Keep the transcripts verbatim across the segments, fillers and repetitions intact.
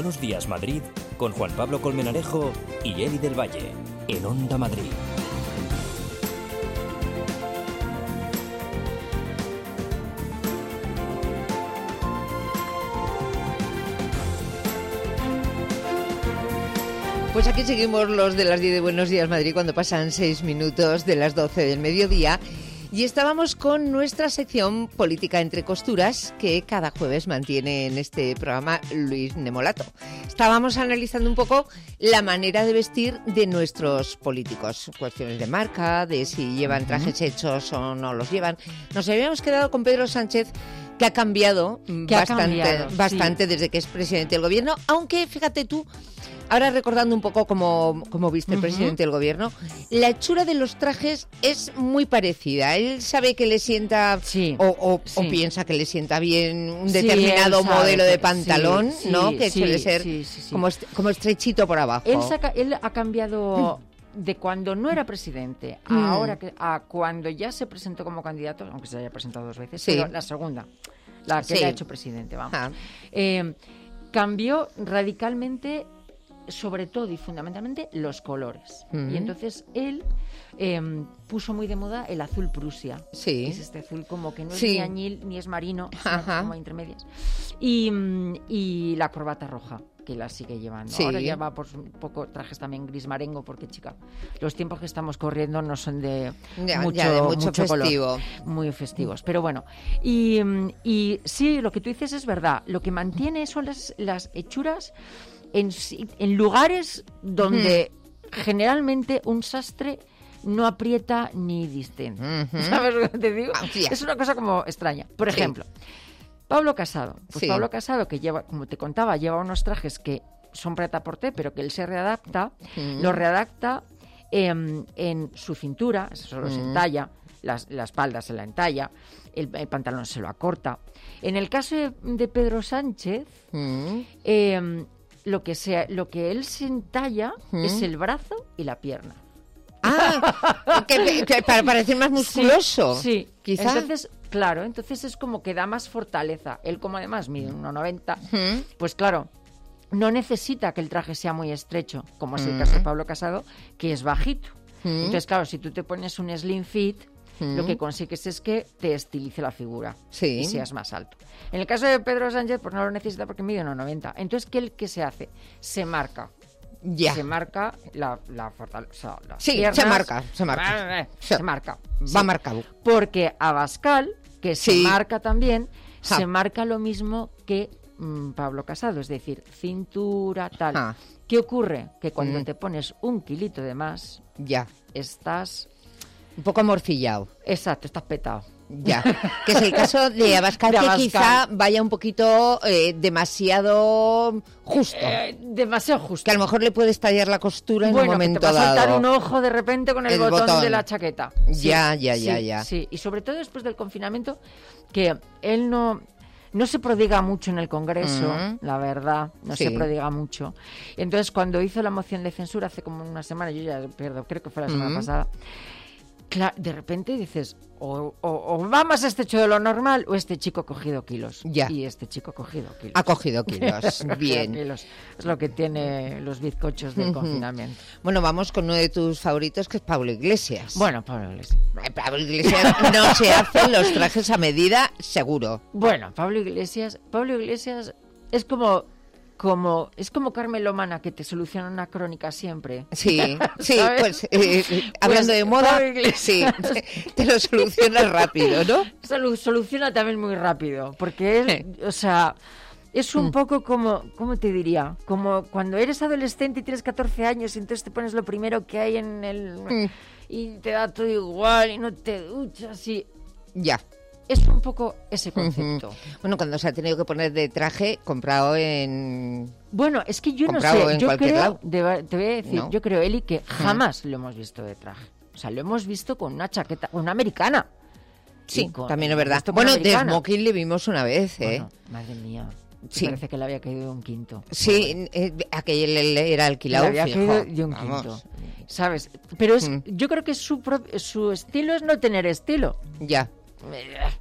Buenos Días Madrid con Juan Pablo Colmenarejo y Eli del Valle, en Onda Madrid. Pues aquí seguimos los de las diez de Buenos Días Madrid cuando pasan seis minutos de las doce del mediodía. Y estábamos con nuestra sección Política entre costuras, que cada jueves mantiene en este programa Luis Nemolato. Estábamos analizando un poco la manera de vestir de nuestros políticos. Cuestiones de marca, de si llevan trajes hechos o no los llevan. Nos habíamos quedado con Pedro Sánchez, que ha cambiado que bastante, ha cambiado, bastante sí. desde que es presidente del gobierno. Aunque, fíjate tú, ahora recordando un poco cómo, cómo viste el uh-huh. presidente del gobierno, la hechura de los trajes es muy parecida. Él sabe que le sienta, sí, o, o, sí. o piensa que le sienta bien un Sí, determinado modelo de que, pantalón, sí, ¿no? Sí, que sí, suele ser sí, sí, sí. Como, est- como estrechito por abajo. Él, saca, él ha cambiado de cuando no era presidente a Mm. ahora que a cuando ya se presentó como candidato, aunque se haya presentado dos veces, Sí. pero la segunda, la que Sí. le ha hecho presidente, vamos. Ah. Eh, cambió radicalmente, sobre todo y fundamentalmente, los colores. Mm. Y entonces él eh, puso muy de moda el azul Prusia. Sí. Que es este azul como que no es Sí. ni añil ni es marino, Ajá. sino como intermedias. Y, y la corbata roja, que la sigue llevando. Sí. Ahora ya va por un poco trajes también gris marengo, porque, chica, los tiempos que estamos corriendo no son de Ya, mucho, ya, de mucho mucho festivo. color. Muy festivos. Pero bueno, y, y sí, lo que tú dices es verdad. Lo que mantiene son las, las hechuras en, en lugares donde mm. generalmente un sastre no aprieta ni distende. Uh-huh. ¿Sabes lo que te digo? Oh, yeah. Es una cosa como extraña. Por sí. ejemplo, Pablo Casado. Pues sí. Pablo Casado, que lleva, como te contaba, lleva unos trajes que son prêt-à-porter, pero que él se readapta, uh-huh. lo readapta eh, en su cintura, eso solo uh-huh. se entalla, las, la espalda se la entalla, el, el pantalón se lo acorta. En el caso de, de Pedro Sánchez, uh-huh. eh, lo que sea, lo que él se entalla uh-huh. es el brazo y la pierna. Ah, que, que para parecer más musculoso. Sí, sí. Quizás. Entonces, claro, entonces es como que da más fortaleza. Él, como además mide uno noventa, uh-huh. pues claro, no necesita que el traje sea muy estrecho, como es el uh-huh. caso de Pablo Casado, que es bajito. Uh-huh. Entonces, claro, si tú te pones un slim fit, uh-huh. lo que consigues es que te estilice la figura sí. y seas más alto. En el caso de Pedro Sánchez, pues no lo necesita porque mide uno noventa. Entonces, ¿qué, qué se hace? Se marca. Ya. Se marca la, la fortaleza. Sí, piernas, se marca, se marca. Se marca. Va sí. marcado. Porque Abascal, que se sí. marca también, ja. se marca lo mismo que mmm, Pablo Casado, es decir, cintura, tal. Ja. ¿Qué ocurre? Que cuando mm. te pones un kilito de más, ya estás... un poco amorcillado. Exacto, estás petado. Ya, que es el caso de Abascal, de Abascal. Que quizá vaya un poquito eh, demasiado justo. Eh, demasiado justo. Que a lo mejor le puede estallar la costura en bueno, un momento que te va a saltar dado. un ojo de repente con el, el botón, botón de la chaqueta. Sí, ya, ya, sí, ya, ya. Sí, y sobre todo después del confinamiento, que él no... No se prodiga mucho en el Congreso, uh-huh. la verdad, no sí. se prodiga mucho. Entonces, cuando hizo la moción de censura hace como una semana, yo ya pierdo, creo que fue la semana uh-huh. pasada, claro, de repente dices, o, o, o va más este hecho de lo normal, o este chico ha cogido kilos. Ya. Y este chico ha cogido kilos. Ha cogido kilos, bien. Kilos. Es lo que tiene los bizcochos del uh-huh. confinamiento. Bueno, vamos con uno de tus favoritos, que es Pablo Iglesias. Bueno, Pablo Iglesias. Pablo Iglesias no se hacen los trajes a medida, seguro. Bueno, Pablo Iglesias, Pablo Iglesias es como... Como, es como Carmelo Mana, que te soluciona una crónica siempre. Sí, sí, pues, eh, pues hablando de moda, sí, te lo soluciona rápido, ¿no? Solu- soluciona también muy rápido, porque es, o sea, es un mm. poco como, ¿cómo te diría? Como cuando eres adolescente y tienes catorce años y entonces te pones lo primero que hay en el... Mm. y te da todo igual y no te duchas y... Ya. Es un poco ese concepto. Uh-huh. Bueno, cuando se ha tenido que poner de traje comprado en... Bueno, es que yo no sé, yo creo, de, te voy a decir, no. yo creo, Eli, que jamás uh-huh. lo hemos visto de traje. O sea, lo hemos visto con una chaqueta, con una americana. Sí, con, también es verdad. Bueno, de smoking le vimos una vez, ¿eh? Bueno, madre mía. Sí. Parece que le había caído un quinto. Sí, bueno. eh, aquel era alquilado, le había fijo. caído de un Vamos. quinto. ¿Sabes? Pero es, mm. yo creo que su, pro, su estilo es no tener estilo. Ya.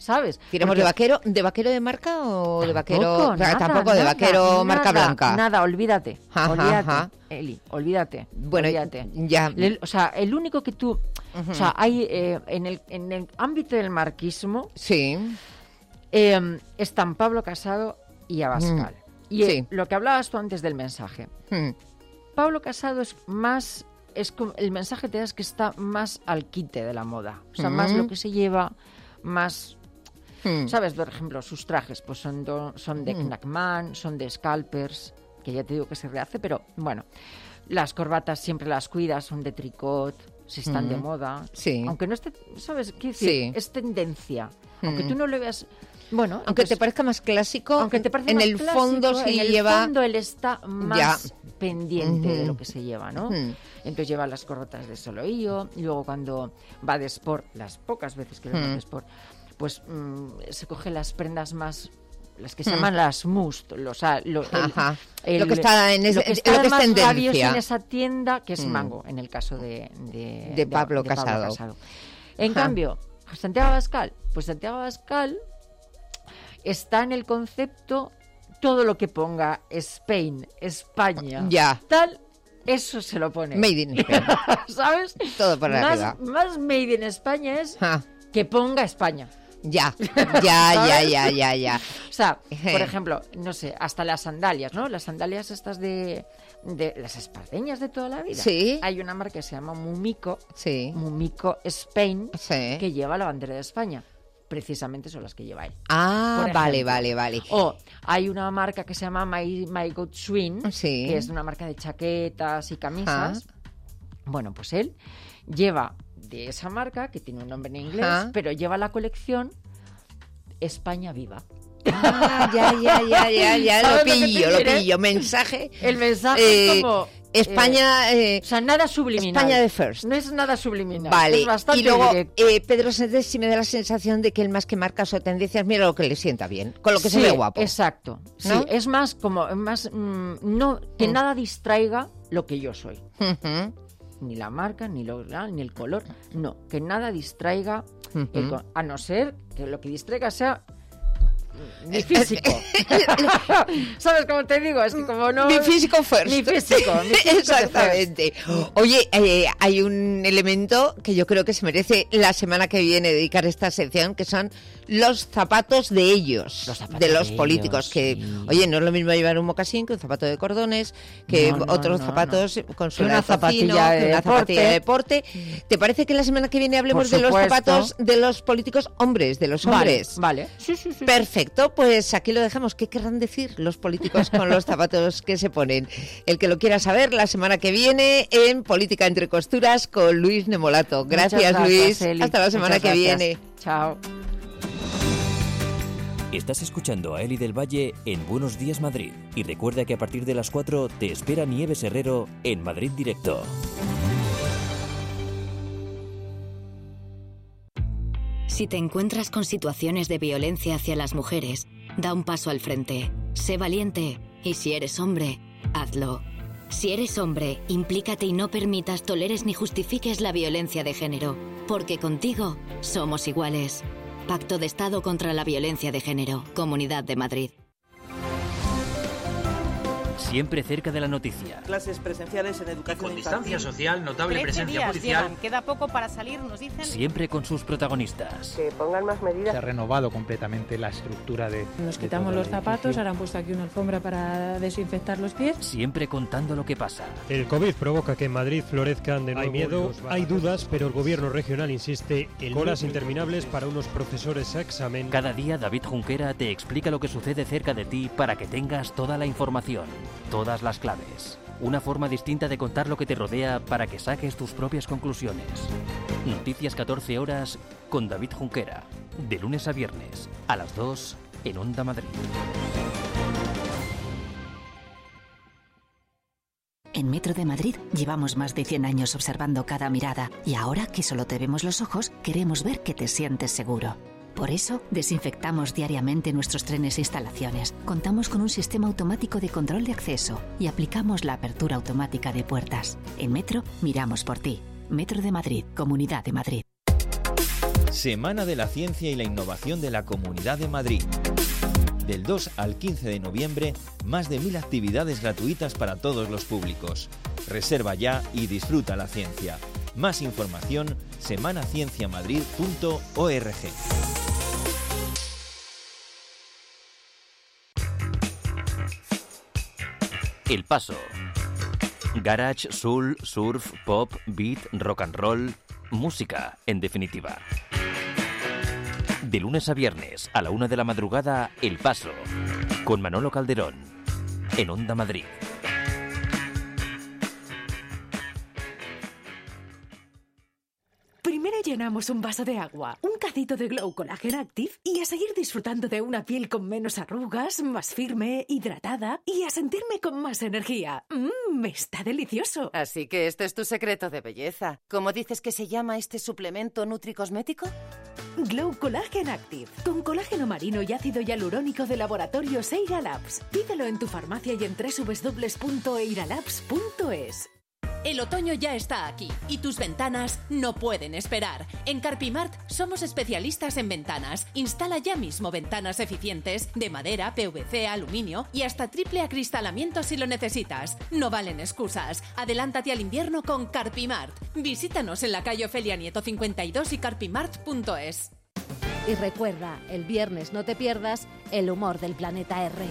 ¿sabes? ¿Tiramos Porque de vaquero, de vaquero de marca o de vaquero? Tampoco, Ah, nada, tampoco de nada, vaquero marca nada, blanca. Nada, olvídate. Ajá, olvídate, ajá. Eli, olvídate. Bueno, olvídate. ya. El- o sea, el único que tú... Ujú. O sea, hay eh, en, el, en el ámbito del marquismo Sí. eh, están Pablo Casado y Abascal. Y eh, Sí. lo que hablabas tú antes del mensaje. Mm. Pablo Casado es más... Es como, el mensaje te da es que está más al quite de la moda. O sea, más Mm. lo que se lleva, más... Mm. ¿Sabes? Por ejemplo, sus trajes pues son, do- son de Mm. Knackman, son de Scalpers, que ya te digo que se rehace, pero bueno, las corbatas siempre las cuidas, son de tricot, si están Mm. de moda. Sí. Aunque no esté, ¿sabes? Quiero decir, Sí. es tendencia. Mm. Aunque tú no lo veas... Bueno, Aunque entonces, te parezca más clásico, aunque te parece en más el clásico, fondo sí en el lleva... fondo él está más pendiente de Ujú. lo que se lleva, ¿no? Ujú. Entonces lleva las corbatas de soloío, y luego cuando va de sport, las pocas veces que vemos Mm. de sport, pues mm, se coge las prendas más, las que se Mm. llaman las must, los, o sea, lo, el- Ajá. el- Lo que está en ese- lo que lo está que es más tendencia. rabioso en esa tienda, que es Mm. mango, en el caso de, de, De Pablo Casado. En Ajá. cambio, Santiago Abascal, pues Santiago Abascal está en el concepto, todo lo que ponga Spain, España, Ya. tal, eso se lo pone. Made in Spain. ¿Sabes? Todo por más, arriba. más made in España es Ah, que ponga España. ya, ya, ya, ¿Sabes? ya, ya, ya. O sea, Ejé. por ejemplo, no sé, hasta las sandalias, ¿no? Las sandalias estas de, de las espardeñas de toda la vida. Sí. Hay una marca que se llama Mumico, Sí, Mumico Spain, sí. que lleva la bandera de España. Precisamente son las que lleva él. Ah, por vale, ejemplo. vale, vale. O hay una marca que se llama My, My Goat Swing, Sí. que es una marca de chaquetas y camisas. Ah. Bueno, pues él lleva de esa marca, que tiene un nombre en inglés, Ah. pero lleva la colección España Viva. Ah, ya, ya, ya, ya, ya, ¿Sabes lo lo que te pillo, lo quiere? pillo. Mensaje. El mensaje Eh, es como... España... eh, eh, o sea, nada subliminal. España de first. No es nada subliminal. Vale, Es bastante y luego directo. eh, Pedro Sánchez sí me da la sensación de que él más que marca su tendencias, mira lo que le sienta bien, con lo que se Sí, ve guapo. Exacto. Sí, ¿No? es más como... Más, mm, no, que Mm. nada distraiga lo que yo soy. Ujú, Ni la marca, ni, lo, ni el color. No, que nada distraiga, ujú. el co- a no ser que lo que distraiga sea mi físico. ¿Sabes cómo te digo? Es que como no... Mi físico first. Mi físico, mi físico Exactamente. Oye, eh, hay un elemento que yo creo que se merece la semana que viene dedicar esta sección, que son los zapatos de ellos, Los zapatos de los de políticos. ellos, que, sí. oye, no es lo mismo llevar un mocasín que un zapato de cordones, que No, no, otros no, zapatos con Que suela una de tocino, zapatilla de que una zapatilla de deporte. deporte. ¿Te parece que la semana que viene hablemos Por de los supuesto. zapatos de los políticos hombres, de los hombres? Vale, vale. Sí, sí, sí. Perfecto, pues aquí lo dejamos. ¿Qué querrán decir los políticos con los zapatos que se ponen? El que lo quiera saber la semana que viene en Política entre Costuras con Luis Nemolato. Muchas Gracias, Luis. Eli. Hasta la semana Muchas que gracias. viene. Chao. Estás escuchando a Eli del Valle en Buenos Días Madrid. Y recuerda que a partir de las cuatro te espera Nieves Herrero en Madrid Directo. Si te encuentras con situaciones de violencia hacia las mujeres, da un paso al frente. Sé valiente. Y si eres hombre, hazlo. Si eres hombre, implícate y no permitas, toleres ni justifiques la violencia de género. Porque contigo somos iguales. Pacto de Estado contra la Violencia de Género. Comunidad de Madrid. Siempre cerca de la noticia. Clases presenciales en educación Con distancia infantil. social, notable Trece presencia días policial. llevan, queda poco para salir, nos dicen. Siempre con sus protagonistas. Que pongan más medidas. Se ha renovado completamente la estructura de... Nos de quitamos todo los el zapatos, edificio. ahora han puesto aquí una alfombra para desinfectar los pies. Siempre contando lo que pasa. El COVID provoca que en Madrid florezcan de nuevo. Hay miedo, hay dudas, pero el gobierno regional insiste en colas interminables para unos profesores a examen. Cada día David Junquera te explica lo que sucede cerca de ti para que tengas toda la información, todas las claves. Una forma distinta de contar lo que te rodea para que saques tus propias conclusiones. Noticias catorce horas con David Junquera. De lunes a viernes, a las dos, en Onda Madrid. En Metro de Madrid llevamos más de cien años observando cada mirada y ahora que solo te vemos los ojos, queremos ver que te sientes seguro. Por eso, desinfectamos diariamente nuestros trenes e instalaciones. Contamos con un sistema automático de control de acceso y aplicamos la apertura automática de puertas. En Metro, miramos por ti. Metro de Madrid, Comunidad de Madrid. Semana de la Ciencia y la Innovación de la Comunidad de Madrid. Del dos al quince de noviembre, más de mil actividades gratuitas para todos los públicos. Reserva ya y disfruta la ciencia. Más información, semana ciencia madrid punto org. El Paso. Garage, soul, surf, pop, beat, rock and roll. Música, en definitiva. De lunes a viernes, a la una de la madrugada, El Paso. Con Manolo Calderón. En Onda Madrid. Primero llenamos un vaso de agua, un cacito de Glow Collagen Active y a seguir disfrutando de una piel con menos arrugas, más firme, hidratada y a sentirme con más energía. Mmm, está delicioso. Así que este es tu secreto de belleza. ¿Cómo dices que se llama este suplemento nutricosmético? Glow Collagen Active, con colágeno marino y ácido hialurónico de laboratorio Eira Labs. Pídelo en tu farmacia y en doble u doble u doble u punto eira labs punto es. El otoño ya está aquí y tus ventanas no pueden esperar. En Carpimart somos especialistas en ventanas. Instala ya mismo ventanas eficientes de madera, P V C, aluminio y hasta triple acristalamiento si lo necesitas. No valen excusas. Adelántate al invierno con Carpimart. Visítanos en la calle Ofelia Nieto cincuenta y dos y carpimart punto es. Y recuerda, el viernes no te pierdas el humor del planeta R.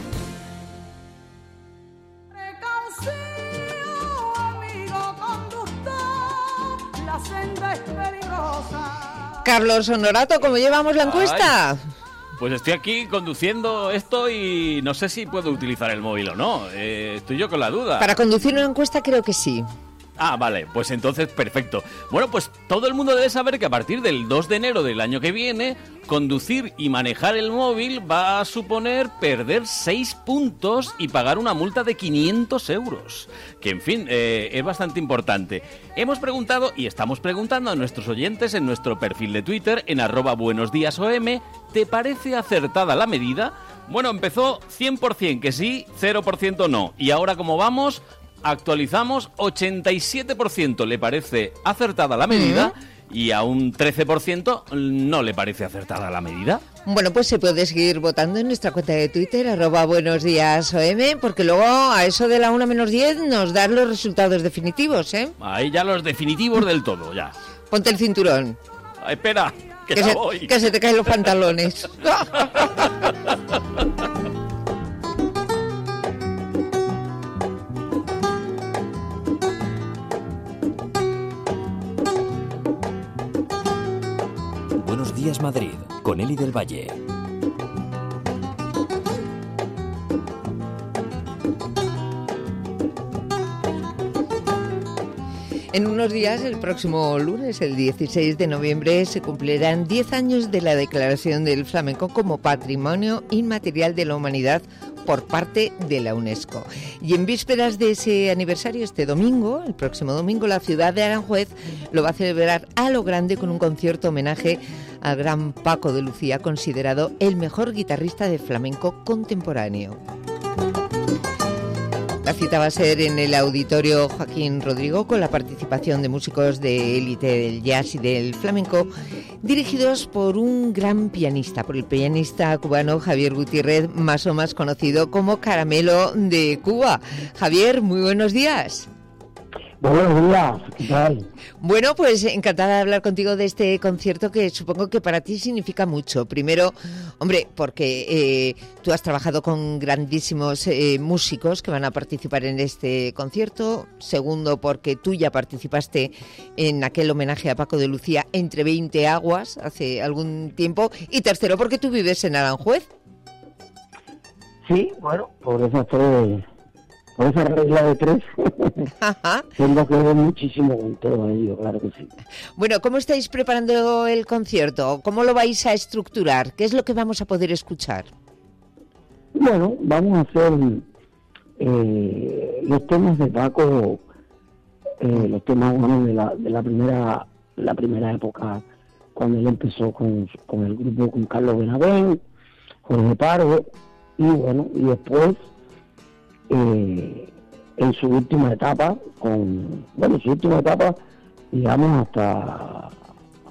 Carlos Honorato, ¿cómo llevamos la encuesta? Ay, pues estoy aquí conduciendo esto y no sé si puedo utilizar el móvil o no. Eh, estoy yo con la duda. Para conducir una encuesta creo que sí. Ah, vale, pues entonces perfecto. Bueno, pues todo el mundo debe saber que a partir del dos de enero del año que viene, conducir y manejar el móvil va a suponer perder seis puntos y pagar una multa de quinientos euros. Que, en fin, eh, es bastante importante. Hemos preguntado y estamos preguntando a nuestros oyentes en nuestro perfil de Twitter, en arroba buenosdíasom, ¿te parece acertada la medida? Bueno, empezó cien por ciento que sí, cero por ciento no. Y ahora, ¿cómo vamos? Actualizamos, ochenta y siete por ciento le parece acertada la medida uh-huh. y a un trece por ciento no le parece acertada la medida. Bueno, pues se puede seguir votando en nuestra cuenta de Twitter, arroba buenos días O M, porque luego a eso de la una menos diez nos dan los resultados definitivos, ¿eh? Ahí ya los definitivos del todo, ya. Ponte el cinturón. Ah, espera, que, que, ya se, voy. que se te caen los pantalones. Buenos días Madrid, con Eli del Valle. En unos días, el próximo lunes, el dieciséis de noviembre, se cumplirán diez años de la declaración del flamenco como Patrimonio Inmaterial de la Humanidad por parte de la UNESCO. Y en vísperas de ese aniversario, este domingo, el próximo domingo, la ciudad de Aranjuez lo va a celebrar a lo grande con un concierto homenaje al gran Paco de Lucía, considerado el mejor guitarrista de flamenco contemporáneo. La cita va a ser en el Auditorio Joaquín Rodrigo, con la participación de músicos de élite del jazz y del flamenco, dirigidos por un gran pianista, por el pianista cubano Javier Gutiérrez, más o más conocido como Caramelo de Cuba. Javier, muy buenos días. Buenos días, ¿qué tal? Bueno, pues encantada de hablar contigo de este concierto que supongo que para ti significa mucho. Primero, hombre, porque eh, tú has trabajado con grandísimos eh, músicos que van a participar en este concierto. Segundo, porque tú ya participaste en aquel homenaje a Paco de Lucía entre veinte aguas hace algún tiempo. Y tercero, porque tú vives en Aranjuez. Sí, bueno, por esas tres... Por esa regla de tres, tengo que ver muchísimo con todo ello, claro que sí. Bueno, ¿cómo estáis preparando el concierto? ¿Cómo lo vais a estructurar? ¿Qué es lo que vamos a poder escuchar? Bueno, vamos a hacer eh, los temas de Paco, eh, los temas bueno, de la de la primera la primera época, cuando él empezó con, con el grupo, con Carlos Benavén, Jorge Pardo, y bueno, y después... Eh, en su última etapa, con bueno, su última etapa, digamos, hasta,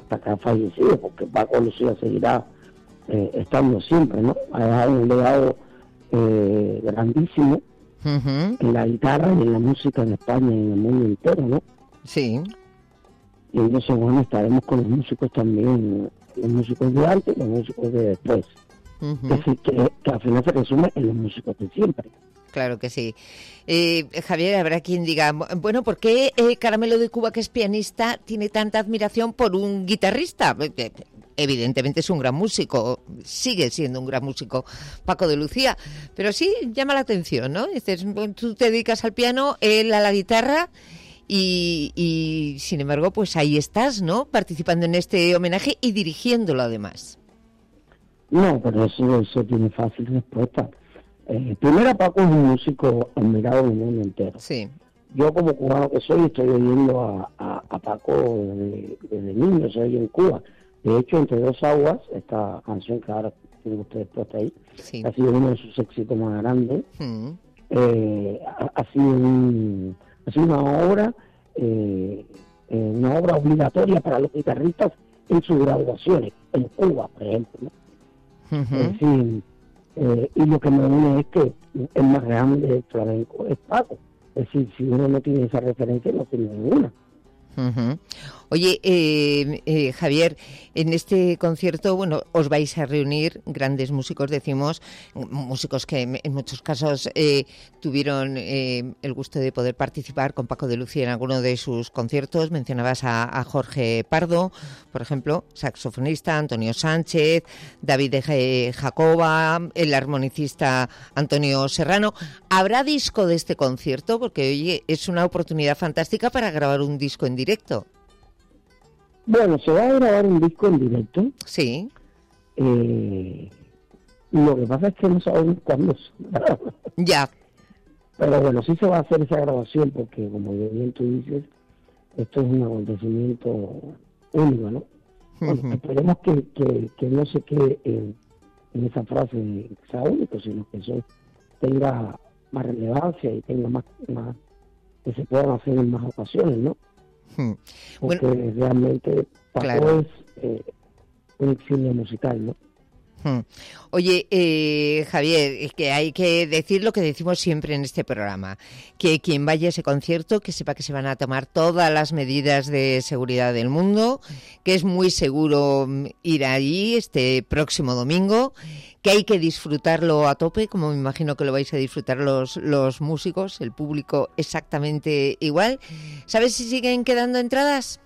hasta que ha fallecido, porque Paco Lucía seguirá eh, estando siempre, ¿no? Ha dejado un legado eh, grandísimo uh-huh. en la guitarra y en la música en España y en el mundo entero, ¿no? Sí. Y entonces, bueno, estaremos con los músicos también, los músicos de antes y los músicos de después. Uh-huh. Es decir, que, que al final se resume en los músicos de siempre. Claro que sí. Eh, Javier, habrá quien diga, bueno, ¿por qué eh, Caramelo de Cuba, que es pianista, tiene tanta admiración por un guitarrista? Evidentemente es un gran músico, sigue siendo un gran músico, Paco de Lucía, pero sí llama la atención, ¿no? Dices, tú te dedicas al piano, él a la guitarra y, y sin embargo, pues ahí estás, ¿no? Participando en este homenaje y dirigiéndolo además. No, pero eso, eso tiene fácil respuesta. Eh, primero, Paco es un músico admirado en el mundo entero. Sí. Yo, como cubano que soy, estoy oyendo a, a, a Paco desde, desde niño, soy en Cuba. De hecho, Entre dos aguas, esta canción que ahora tienen ustedes puesta ahí, sí. ha sido uno de sus éxitos más grandes. Mm. Eh, ha, ha, sido un, ha sido una obra, eh, eh, una obra obligatoria para los guitarristas en sus graduaciones, en Cuba, por ejemplo, ¿no? Uh-huh. Es decir, Eh, y lo que me une es que el más grande del flamenco es Paco. Es decir, si uno no tiene esa referencia, no tiene ninguna. Uh-huh. Oye, eh, eh, Javier, en este concierto, bueno, os vais a reunir grandes músicos, decimos, músicos que en muchos casos eh, tuvieron eh, el gusto de poder participar con Paco de Lucía en alguno de sus conciertos. Mencionabas a, a Jorge Pardo, por ejemplo, saxofonista, Antonio Sánchez, David de Jacoba, el armonicista Antonio Serrano. ¿Habrá disco de este concierto? Porque, oye, es una oportunidad fantástica para grabar un disco en directo. Bueno, se va a grabar un disco en directo. Sí. Eh, lo que pasa es que no sabemos cuándo se graba. Ya. Pero bueno, sí se va a hacer esa grabación porque, como bien tú dices, esto es un acontecimiento único, ¿no? Bueno, uh-huh. Esperemos que, que, que no se quede en, en esa frase de que sea único, sino que eso tenga más relevancia y tenga más, más que se puedan hacer en más ocasiones, ¿no? Hmm. Porque bueno, realmente Paco claro. es eh, un exilio musical, ¿no? Hmm. Oye, eh, Javier, es que hay que decir lo que decimos siempre en este programa, que quien vaya a ese concierto, que sepa que se van a tomar todas las medidas de seguridad del mundo, que es muy seguro ir allí este próximo domingo, que hay que disfrutarlo a tope, como me imagino que lo vais a disfrutar los, los músicos, el público exactamente igual. ¿Sabes si siguen quedando entradas?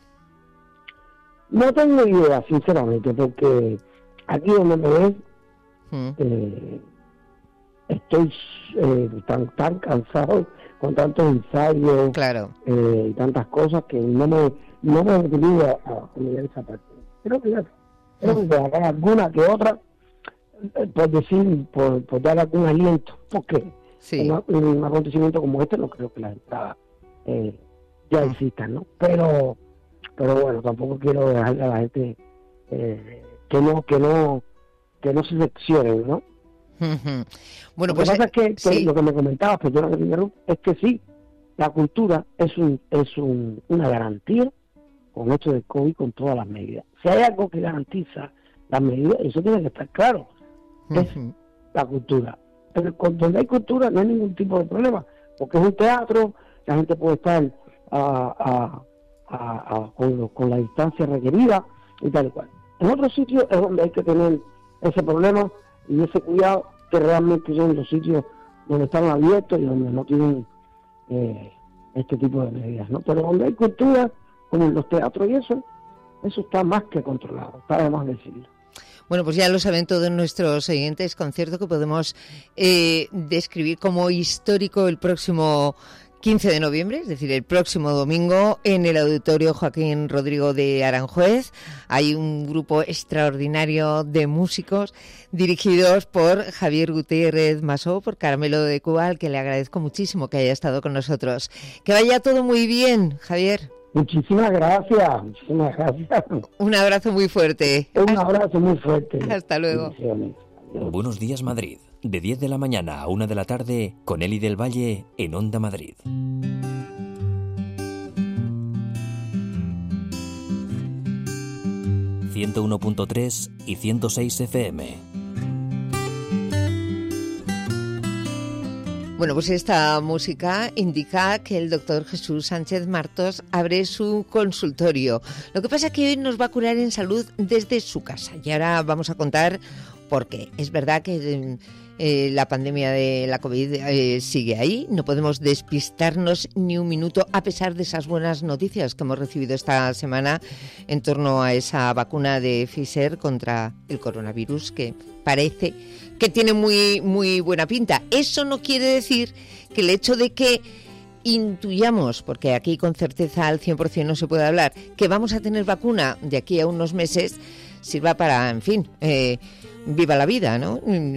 No tengo idea, sinceramente, porque aquí donde me ves, mm. eh, estoy eh, tan, tan cansado con tantos ensayos claro. eh, y tantas cosas que no me no me he detenido a, a mirar esa parte. Creo que ya, creo que habrá alguna que otra, por decir, por, por dar algún aliento, porque sí. un, un acontecimiento como este no creo que las entradas eh, ya existan, ¿no? Pero pero bueno, tampoco quiero dejarle a la gente eh, que no que no que no se seccionen, ¿no? Uh-huh. Bueno, lo pues que pasa es que, que sí. lo que me comentabas, perdona que te interrumpa, es que sí, la cultura es un es un, una garantía con esto del COVID, con todas las medidas. Si hay algo que garantiza las medidas, eso tiene que estar claro, uh-huh. es la cultura. Pero con, donde hay cultura no hay ningún tipo de problema, porque es un teatro, la gente puede estar a, a, a, a, con, con la distancia requerida y tal y cual. En otros sitios es donde hay que tener ese problema y ese cuidado, que realmente son los sitios donde están abiertos y donde no tienen eh, este tipo de medidas, ¿no? Pero donde hay cultura, como en los teatros y eso, eso está más que controlado, está de más decirlo. Bueno, pues ya lo saben todos nuestros oyentes, concierto que podemos eh, describir como histórico el próximo quince de noviembre, es decir, el próximo domingo, en el Auditorio Joaquín Rodrigo de Aranjuez. Hay un grupo extraordinario de músicos dirigidos por Javier Gutiérrez Masó, por Caramelo de Cuba, al que le agradezco muchísimo que haya estado con nosotros. Que vaya todo muy bien, Javier. Muchísimas gracias, muchísimas gracias. Un abrazo muy fuerte. Un abrazo muy fuerte. Hasta luego. Buenos días, Madrid. De diez de la mañana a una de la tarde, con Eli del Valle en Onda Madrid. ciento uno punto tres y ciento seis F M. Bueno, pues esta música indica que el doctor Jesús Sánchez Martos abre su consultorio. Lo que pasa es que hoy nos va a curar en salud desde su casa. Y ahora vamos a contar por qué. Es verdad que eh, la pandemia de la COVID eh, sigue ahí. No podemos despistarnos ni un minuto, a pesar de esas buenas noticias que hemos recibido esta semana en torno a esa vacuna de Pfizer contra el coronavirus, que parece que tiene muy, muy buena pinta. Eso no quiere decir que el hecho de que intuyamos, porque aquí con certeza al cien por ciento no se puede hablar, que vamos a tener vacuna de aquí a unos meses, sirva para, en fin, eh, viva la vida, ¿no?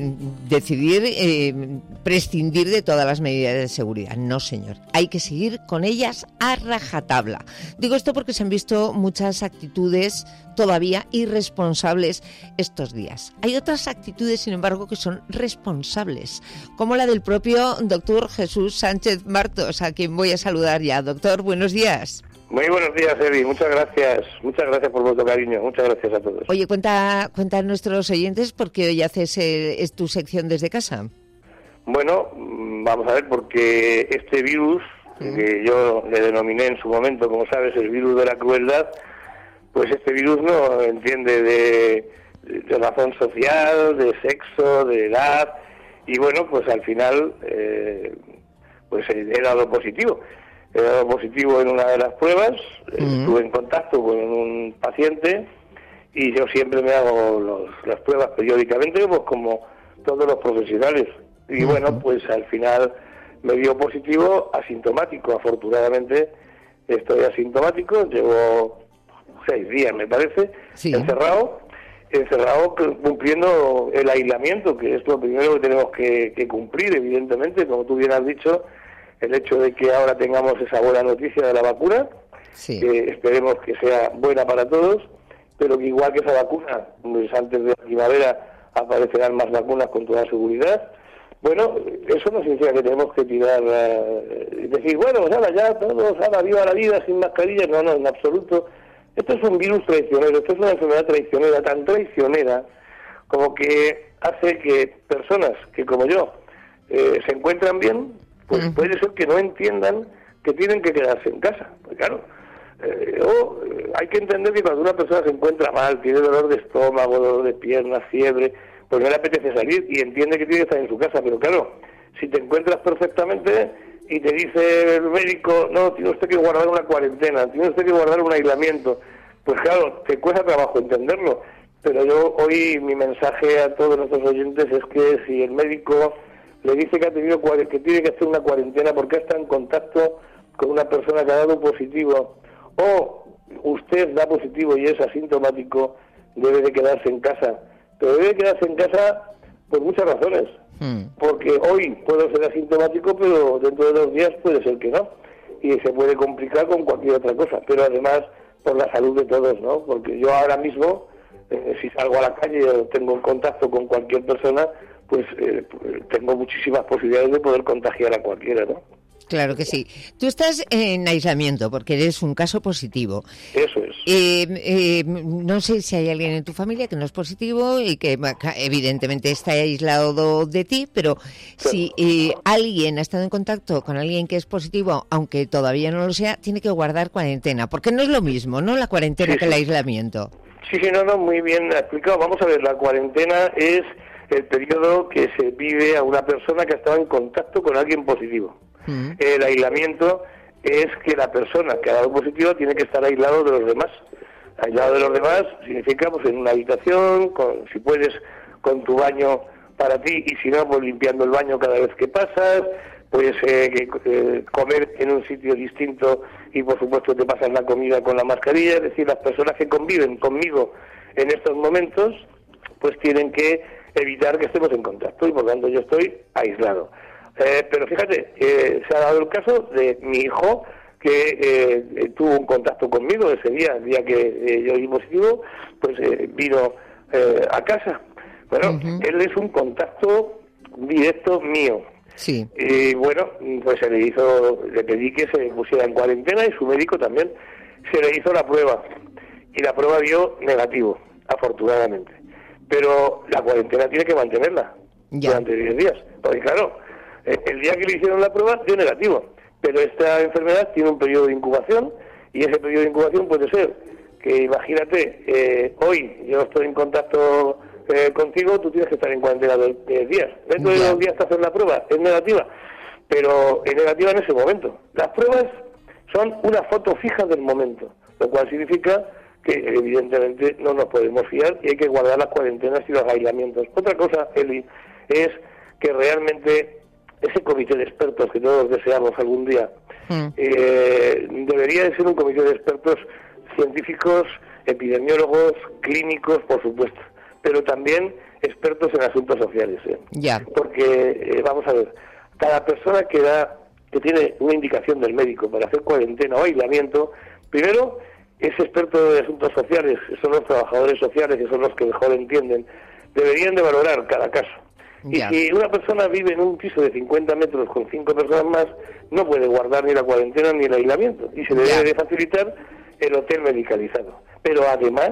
Decidir eh, prescindir de todas las medidas de seguridad. No, señor. Hay que seguir con ellas a rajatabla. Digo esto porque se han visto muchas actitudes todavía irresponsables estos días. Hay otras actitudes, sin embargo, que son responsables, como la del propio doctor Jesús Sánchez Martos, a quien voy a saludar ya. Doctor, buenos días. Muy buenos días, Evi. Muchas gracias. Muchas gracias por vuestro cariño. Muchas gracias a todos. Oye, cuenta, cuenta a nuestros oyentes por qué hoy haces eh, es tu sección desde casa. Bueno, vamos a ver, porque este virus, uh-huh. que yo le denominé en su momento, como sabes, el virus de la crueldad, pues este virus no entiende de, de razón social, de sexo, de edad, y bueno, pues al final, eh, pues he dado positivo. He dado positivo en una de las pruebas, uh-huh. estuve en contacto con un paciente y yo siempre me hago los, las pruebas periódicamente, pues como todos los profesionales. Y uh-huh. bueno, pues al final me dio positivo asintomático. Afortunadamente estoy asintomático, llevo seis días me parece, sí. encerrado, encerrado cumpliendo el aislamiento, que es lo primero que tenemos que, que cumplir, evidentemente, como tú bien has dicho. El hecho de que ahora tengamos esa buena noticia de la vacuna, sí. que esperemos que sea buena para todos, pero que igual que esa vacuna, pues antes de la primavera aparecerán más vacunas con toda seguridad. Bueno, eso no significa que tenemos que tirar y uh, decir, bueno, pues ahora ya todos, ahora viva la vida sin mascarilla. No, no, en absoluto. Esto es un virus traicionero, esto es una enfermedad traicionera, tan traicionera como que hace que personas que como yo eh, se encuentran bien, pues uh-huh. puede ser que no entiendan que tienen que quedarse en casa. Pues claro, eh, o eh, hay que entender que cuando una persona se encuentra mal, tiene dolor de estómago, dolor de piernas, fiebre, pues no le apetece salir y entiende que tiene que estar en su casa. Pero claro, si te encuentras perfectamente y te dice el médico, no, tiene usted que guardar una cuarentena, tiene usted que guardar un aislamiento, pues claro, te cuesta trabajo entenderlo. Pero yo hoy mi mensaje a todos nuestros oyentes es que si el médico le dice que ha tenido que tiene que hacer una cuarentena porque está en contacto con una persona que ha dado positivo, o usted da positivo y es asintomático, debe de quedarse en casa. Pero debe de quedarse en casa por muchas razones. Hmm. Porque hoy puedo ser asintomático, pero dentro de dos días puede ser que no. Y se puede complicar con cualquier otra cosa. Pero además por la salud de todos, ¿no? Porque yo ahora mismo, eh, si salgo a la calle o tengo contacto con cualquier persona, pues eh, tengo muchísimas posibilidades de poder contagiar a cualquiera, ¿no? Claro que sí. Tú estás en aislamiento porque eres un caso positivo. Eso es. Eh, eh, no sé si hay alguien en tu familia que no es positivo y que evidentemente está aislado de ti, pero sí. si eh, alguien ha estado en contacto con alguien que es positivo, aunque todavía no lo sea, tiene que guardar cuarentena, porque no es lo mismo, ¿no? La cuarentena sí, que sí. el aislamiento. Sí, sí, no, no, muy bien explicado. Vamos a ver, la cuarentena es el periodo que se vive a una persona que ha estado en contacto con alguien positivo. Uh-huh. El aislamiento es que la persona que ha dado positivo tiene que estar aislado de los demás. Aislado de los demás significa pues en una habitación, con, si puedes con tu baño para ti y si no pues limpiando el baño cada vez que pasas, puedes eh, que, eh, comer en un sitio distinto y por supuesto te pasas la comida con la mascarilla. Es decir, las personas que conviven conmigo en estos momentos pues tienen que evitar que estemos en contacto y por lo tanto yo estoy aislado. Eh, pero fíjate, eh, se ha dado el caso de mi hijo que eh, tuvo un contacto conmigo ese día, el día que eh, yo di positivo, pues eh, vino eh, a casa. Bueno, uh-huh. él es un contacto directo mío. Sí. Y bueno, pues se le hizo, le pedí que se pusiera en cuarentena y su médico también se le hizo la prueba y la prueba dio negativo. afortunadamente. Pero la cuarentena tiene que mantenerla ya. durante diez días. Porque claro, el día que le hicieron la prueba dio negativo, pero esta enfermedad tiene un periodo de incubación, y ese periodo de incubación puede ser que, imagínate, eh, hoy yo estoy en contacto eh, contigo, tú tienes que estar en cuarentena de diez días. Dentro de dos días te hacen la prueba, es negativa, pero es negativa en ese momento. Las pruebas son una foto fija del momento, lo cual significa que evidentemente no nos podemos fiar y hay que guardar las cuarentenas y los aislamientos. Otra cosa, Eli, es que realmente ese comité de expertos que todos deseamos algún día, mm. eh, debería de ser un comité de expertos científicos, epidemiólogos, clínicos, por supuesto, pero también expertos en asuntos sociales. ¿eh? Ya. Porque, eh, vamos a ver, cada persona que da, que tiene una indicación del médico para hacer cuarentena o aislamiento, primero es experto de asuntos sociales, son los trabajadores sociales, que son los que mejor entienden, deberían de valorar cada caso. Ya. Y si una persona vive en un piso de cincuenta metros con cinco personas más, no puede guardar ni la cuarentena ni el aislamiento, y se le debe de facilitar el hotel medicalizado. Pero además,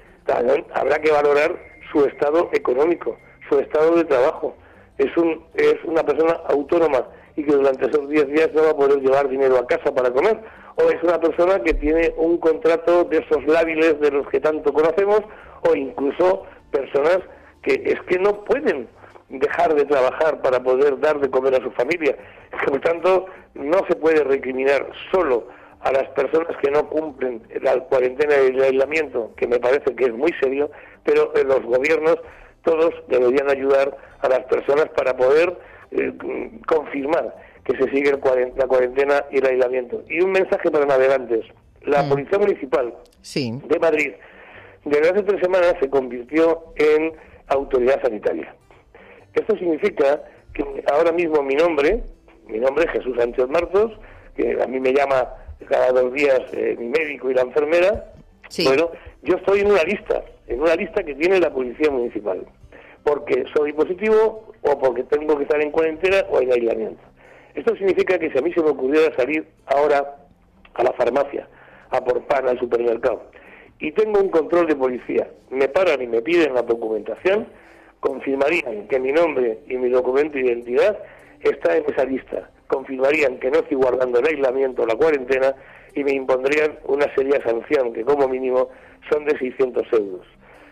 habrá que valorar su estado económico, su estado de trabajo. Es un es una persona autónoma y que durante esos diez días no va a poder llevar dinero a casa para comer, o es una persona que tiene un contrato de esos lábiles de los que tanto conocemos, o incluso personas que es que no pueden dejar de trabajar para poder dar de comer a su familia. Por tanto, no se puede recriminar solo a las personas que no cumplen la cuarentena y el aislamiento, que me parece que es muy serio, pero los gobiernos todos deberían ayudar a las personas para poder eh, confirmar que se sigue el cuarent- la cuarentena y el aislamiento. Y un mensaje para navegantes. La mm. Policía Municipal sí. de Madrid, desde hace tres semanas, se convirtió en autoridad sanitaria. Esto significa que ahora mismo mi nombre, mi nombre es Jesús Sánchez Martos, que a mí me llama cada dos días eh, mi médico y la enfermera. Sí. Bueno, yo estoy en una lista, en una lista que tiene la Policía Municipal, porque soy positivo o porque tengo que estar en cuarentena o en aislamiento. Esto significa que si a mí se me ocurriera salir ahora a la farmacia, a por pan al supermercado, y tengo un control de policía, me paran y me piden la documentación, confirmarían que mi nombre y mi documento de identidad está en esa lista, confirmarían que no estoy guardando el aislamiento o la cuarentena y me impondrían una seria sanción, que como mínimo son de seiscientos euros.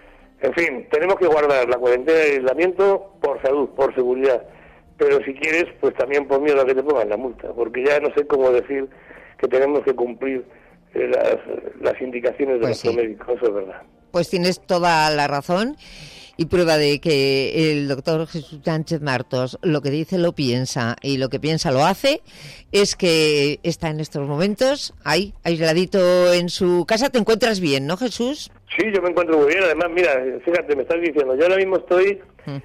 En fin, tenemos que guardar la cuarentena y el aislamiento por salud, por seguridad, pero si quieres, pues también por miedo a que te pongan la multa, porque ya no sé cómo decir que tenemos que cumplir eh, las, las indicaciones de pues nuestro sí. médico, eso es verdad. Pues tienes toda la razón. Y prueba de que el doctor Jesús Sánchez Martos lo que dice lo piensa y lo que piensa lo hace, es que está en estos momentos ahí, aisladito en su casa. ¿Te encuentras bien, no, Jesús? Sí, yo me encuentro muy bien. Además, mira, fíjate, me estás diciendo, yo ahora mismo estoy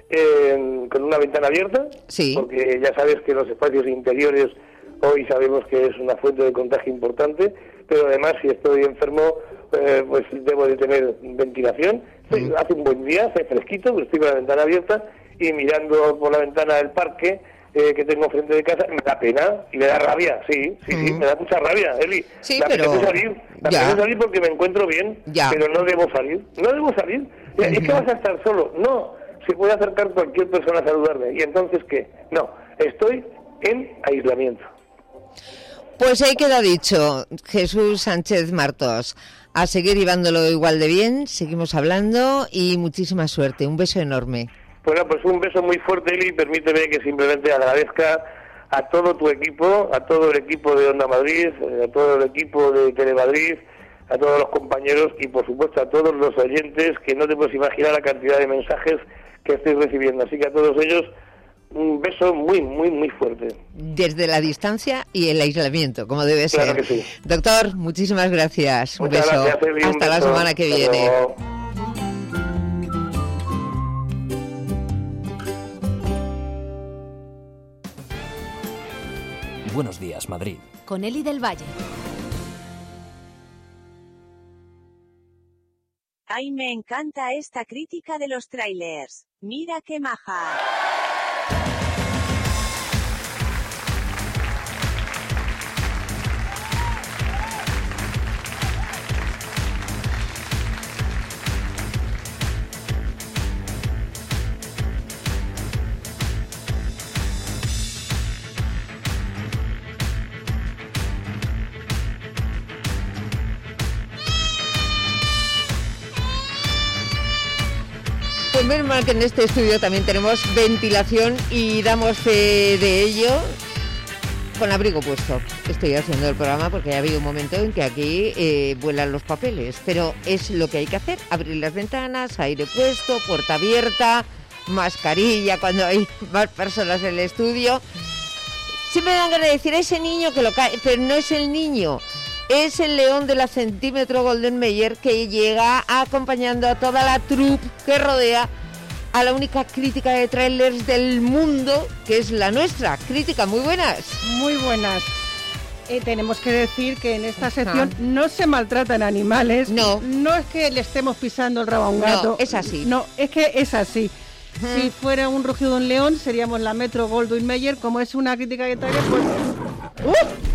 eh, con una ventana abierta, sí. porque ya sabes que los espacios interiores hoy sabemos que es una fuente de contagio importante, pero además si estoy enfermo, eh, pues debo de tener ventilación. Sí, hace un buen día, hace fresquito, estoy con la ventana abierta y mirando por la ventana del parque eh, que tengo frente de casa, me da pena y me da rabia, sí, sí, mm. sí, me da mucha rabia, Eli. Sí, la pero... apetece salir, la apetece salir porque me encuentro bien, ya. pero no debo salir, no debo salir. Uh-huh. ¿Es que vas a estar solo? No, se puede acercar cualquier persona a saludarme. ¿Y entonces qué? No, estoy en aislamiento. Pues ahí queda dicho, Jesús Sánchez Martos. A seguir llevándolo igual de bien, seguimos hablando y muchísima suerte. Un beso enorme. Bueno, pues un beso muy fuerte, Eli. Permíteme que simplemente agradezca a todo tu equipo, a todo el equipo de Onda Madrid, a todo el equipo de Telemadrid, a todos los compañeros y, por supuesto, a todos los oyentes, que no te puedes imaginar la cantidad de mensajes que estoy recibiendo. Así que a todos ellos, un beso muy, muy, muy fuerte. Desde la distancia y el aislamiento, como debe ser. Claro que sí. Doctor, muchísimas gracias. Un Muchas beso. Gracias, Eli, Hasta un beso. la semana que Hasta viene. luego. Buenos días, Madrid. Con Eli del Valle. Ay, me encanta esta crítica de los trailers. Mira qué maja. menos mal que en este estudio también tenemos ventilación y damos fe de ello con abrigo puesto. Estoy haciendo el programa porque ya había un momento en que aquí eh, vuelan los papeles, pero es lo que hay que hacer, abrir las ventanas, aire puesto, puerta abierta, mascarilla cuando hay más personas en el estudio. Siempre me dan ganas de decir a ese niño que lo cae, pero no es el niño. Es el león de la centímetro Golden Mayer que llega acompañando a toda la troupe que rodea a la única crítica de trailers del mundo, que es la nuestra. Crítica, muy buenas. Muy buenas. Eh, tenemos que decir que en esta sección Ajá. no se maltratan animales. No. No es que le estemos pisando el rabo a un gato. No, es así. No, es que es así. Uh-huh. Si fuera un rugido de un león, seríamos la Metro Goldwyn Mayer. Como es una crítica de trailers, pues... ¡Uh!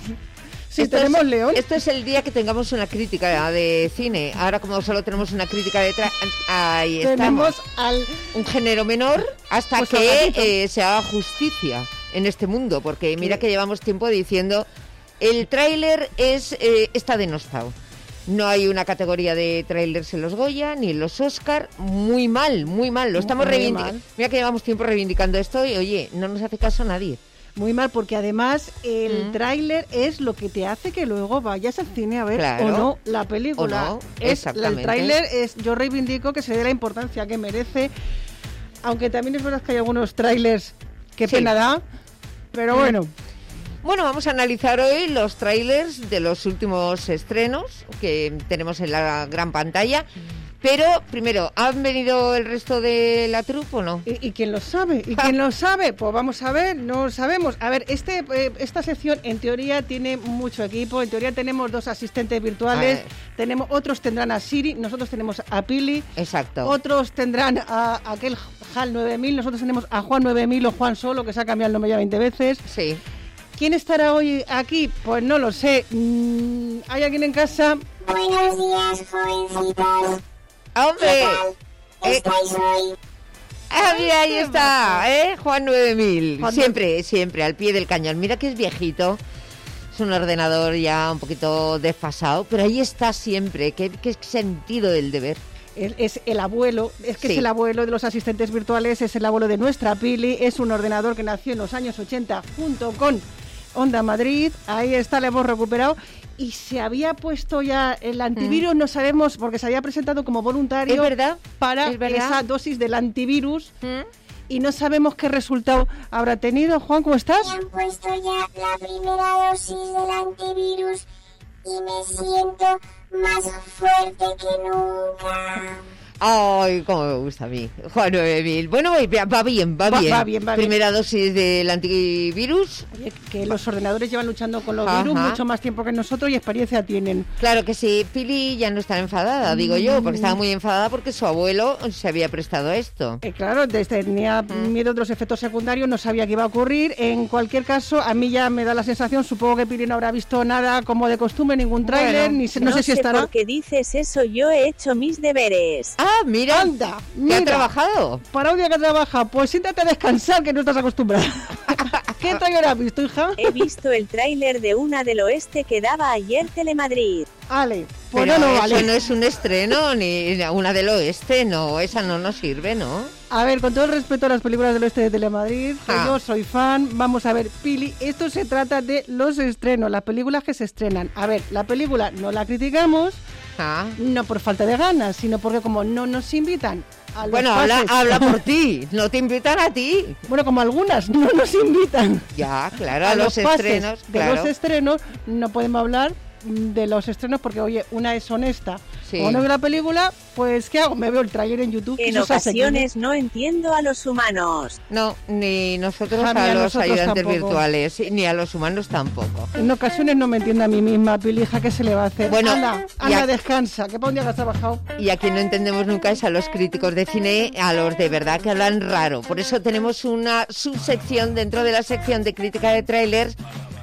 Si esto tenemos es, león. Esto es el día que tengamos una crítica de cine. Ahora, como solo tenemos una crítica de tra- ahí tenemos estamos. Al... un género menor hasta pues que eh, se haga justicia en este mundo, porque mira que llevamos tiempo diciendo el tráiler es eh, está denostado. No hay una categoría de trailers en los Goya ni en los Oscar. Muy mal, muy mal. Lo estamos reivindicando. Mira que llevamos tiempo reivindicando esto y oye, no nos hace caso nadie. Muy mal, porque además el mm. tráiler es lo que te hace que luego vayas al cine a ver claro. o no la película. O no, es, el tráiler es, yo reivindico que se dé la importancia que merece, aunque también es verdad que hay algunos tráilers que sí. pena da, pero mm. bueno. Bueno, vamos a analizar hoy los tráilers de los últimos estrenos que tenemos en la gran pantalla. Pero, primero, ¿han venido el resto de la troupe o no? ¿Y, y quién lo sabe? ¿Y quién lo sabe? Pues vamos a ver, no lo sabemos. A ver, este eh, esta sección en teoría tiene mucho equipo. En teoría tenemos dos asistentes virtuales. Tenemos Otros tendrán a Siri, nosotros tenemos a Pili. Exacto. Otros tendrán a, a aquel HAL nueve mil, nosotros tenemos a Juan nueve mil o Juan Solo, que se ha cambiado el nombre ya veinte veces. Sí. ¿Quién estará hoy aquí? Pues no lo sé. Mm, ¿hay alguien en casa? Buenos días, jovencitos. ¡Hombre! ¿Qué tal? ¿Estáis hoy? Ah, mira, ahí está, ¿eh? Juan nueve mil. Juan siempre, siempre, al pie del cañón. Mira que es viejito. Es un ordenador ya un poquito desfasado, pero ahí está siempre. Qué, qué sentido del deber. Es, es el abuelo, es que sí. es el abuelo de los asistentes virtuales, es el abuelo de nuestra Pili. Es un ordenador que nació en los años ochenta junto con Onda Madrid. Ahí está, le hemos recuperado. Y se había puesto ya el antivirus, mm. no sabemos, porque se había presentado como voluntario ¿Es verdad? para ¿Es verdad? esa dosis del antivirus. ¿Mm? Y no sabemos qué resultado habrá tenido. Juan, ¿cómo estás? Me han puesto ya la primera dosis del antivirus y me siento más fuerte que nunca. Ay, cómo me gusta a mí. Juan nueve mil. Bueno, va bien, va bien. Va, va bien, va Primera bien. dosis del antivirus. Oye, que los ordenadores llevan luchando con los Ajá. virus mucho más tiempo que nosotros y experiencia tienen. Claro que sí. Pili ya no está enfadada, mm. digo yo, porque estaba muy enfadada porque su abuelo se había prestado a esto. Eh, claro, tenía mm. miedo de los efectos secundarios, no sabía qué iba a ocurrir. En cualquier caso, a mí ya me da la sensación, supongo que Pili no habrá visto nada como de costumbre, ningún tráiler, bueno, ni se, no, no sé si estará. ¿Por qué dices eso? Yo he hecho mis deberes. Ah, mira. Anda, mira. ¿Qué ha trabajado? Para un día que trabaja, pues siéntate a descansar, que no estás acostumbrada. ¿Qué tráiler has visto, hija? He visto el tráiler de Una del Oeste que daba ayer Telemadrid. Vale, pues pero no, no eso vale. no es un estreno, ni Una del Oeste, no, esa no nos sirve, ¿no? A ver, con todo el respeto a las películas del Oeste de Telemadrid, ah. yo soy fan, vamos a ver, Pili, esto se trata de los estrenos, las películas que se estrenan. A ver, la película no la criticamos, ah. no por falta de ganas, sino porque como no nos invitan a los Bueno, habla, habla por ti, no te invitan a ti. Bueno, como algunas no nos invitan. Ya, claro, a, a los, los estrenos, de claro. los estrenos no podemos hablar de los estrenos porque, oye, una es honesta sí. o no ve la película, pues ¿qué hago? Me veo el tráiler en YouTube. En ocasiones no entiendo a los humanos. No, ni nosotros a, a, a los nosotros ayudantes tampoco. virtuales, ni a los humanos tampoco. En ocasiones no me entiende a mí misma, Pilija, ¿qué se le va a hacer? Bueno, anda, anda a... descansa, que para un día que has trabajado. Y a quien no entendemos nunca es a los críticos de cine, a los de verdad que hablan raro. Por eso tenemos una subsección dentro de la sección de crítica de trailers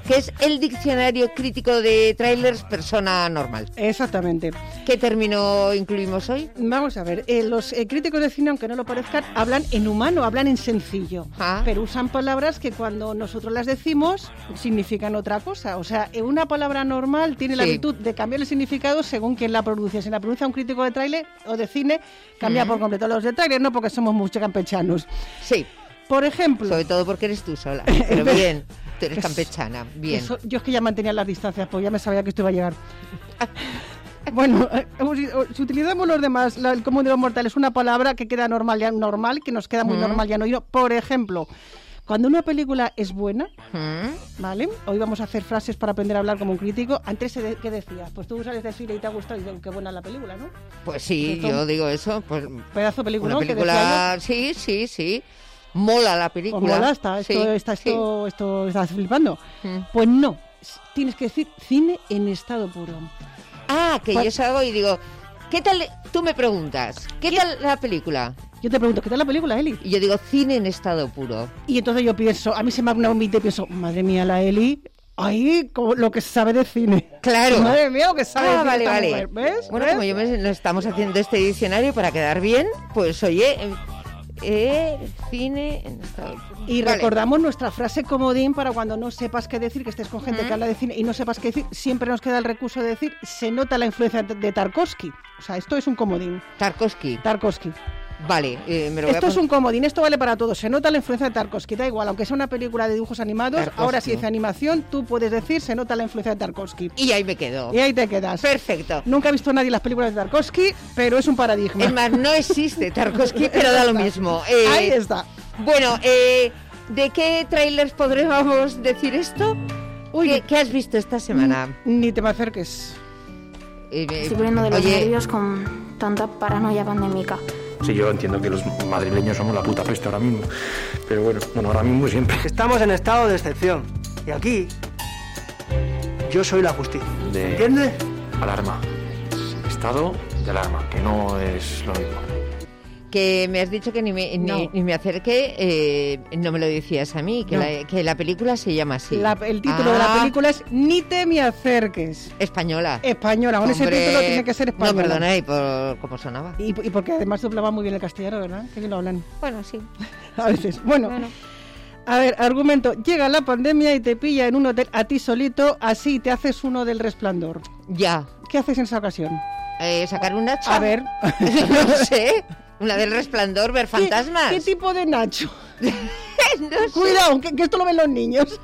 que es el diccionario crítico de trailers persona normal. Exactamente. ¿Qué término incluimos hoy? Vamos a ver, eh, los eh, críticos de cine, aunque no lo parezcan, hablan en humano, hablan en sencillo, ah. pero usan palabras que cuando nosotros las decimos significan otra cosa. O sea, una palabra normal tiene la sí. virtud de cambiar el significado según quien la pronuncia. Si la pronuncia un crítico de tráiler o de cine, cambia uh-huh. por completo. Los de tráiler no, porque somos muchos campechanos. Sí. Por ejemplo... Sobre todo porque eres tú sola, pero bien, tú eres campechana, bien. Eso, yo es que ya mantenía las distancias, pues ya me sabía que esto iba a llegar. Bueno, si utilizamos los demás, la, el común de los mortales, una palabra que queda normal, ya normal, que nos queda muy mm. normal, ya no oído. Por ejemplo, cuando una película es buena, mm. ¿vale? Hoy vamos a hacer frases para aprender a hablar como un crítico. Antes, ¿qué decías? Pues tú sales del cine y te ha gustado y digo, qué buena la película, ¿no? Pues sí, Esto, yo digo eso. Pues, pedazo de película, una película, sí, sí, sí. Mola la película. Pues mola, está, esto, sí, está, esto, sí. esto, estás flipando. Mm. Pues no, tienes que decir cine en estado puro. Ah, que pues, yo salgo y digo, ¿qué tal? Tú me preguntas, ¿qué, ¿qué tal la película? Yo te pregunto, ¿qué tal la película, Eli? Y yo digo, cine en estado puro. Y entonces yo pienso, a mí se me abre un vomito y pienso, madre mía, la Eli... Ay, como lo que sabe de cine. Claro. Madre mía, lo que sabe ah, de cine. Vale, vale. Mujer. ¿Ves? Bueno, ¿ves? como yo me, nos estamos haciendo este diccionario para quedar bien, pues oye... Eh, cine en estado... Y vale. recordamos nuestra frase comodín para cuando no sepas qué decir, que estés con gente uh-huh. que habla de cine y no sepas qué decir, siempre nos queda el recurso de decir, se nota la influencia de Tarkovsky. O sea, esto es un comodín. Tarkovsky. Tarkovsky. Vale, eh, me lo voy Esto a es un comodín, esto vale para todo. Se nota la influencia de Tarkovsky, da igual, aunque sea una película de dibujos animados, Tarkovsky. Ahora si dice animación, tú puedes decir, se nota la influencia de Tarkovsky. Y ahí me quedo. Y ahí te quedas. Perfecto. Nunca he visto a nadie las películas de Tarkovsky, pero es un paradigma. Es más, no existe Tarkovsky, pero da lo mismo. Eh, ahí está. Bueno, eh, ¿de qué trailers podríamos decir esto? Uy, ¿Qué, ¿Qué has visto esta semana? Ni te me acerques. Eh, eh, Estoy poniendo de los oye, nervios con tanta paranoia pandémica. Sí, yo entiendo que los madrileños somos la puta peste ahora mismo, pero bueno, bueno, ahora mismo siempre. Estamos en estado de excepción, y aquí yo soy la justicia, de ¿entiendes? Alarma, estado de alarma, que no es lo mismo. Que me has dicho que ni me, no. ni, ni me acerque, eh, no me lo decías a mí, que, no. la, que la película se llama así. La, el título ah. de la película es Ni te me acerques. Española. Española, con ese título tiene que ser española. No, perdona, ¿y por cómo sonaba? Y, y porque además doblaba muy bien el castellano, ¿verdad? Que bien lo hablan. Bueno, sí. A veces. Bueno. bueno. A ver, argumento. Llega la pandemia y te pilla en un hotel a ti solito, así te haces uno del Resplandor. Ya. ¿Qué haces en esa ocasión? Eh, sacar un hacha. A ver. No sé. Una del Resplandor, ver fantasmas. ¿Qué, qué tipo de Nacho? No sé. Cuidado, que, que esto lo ven los niños.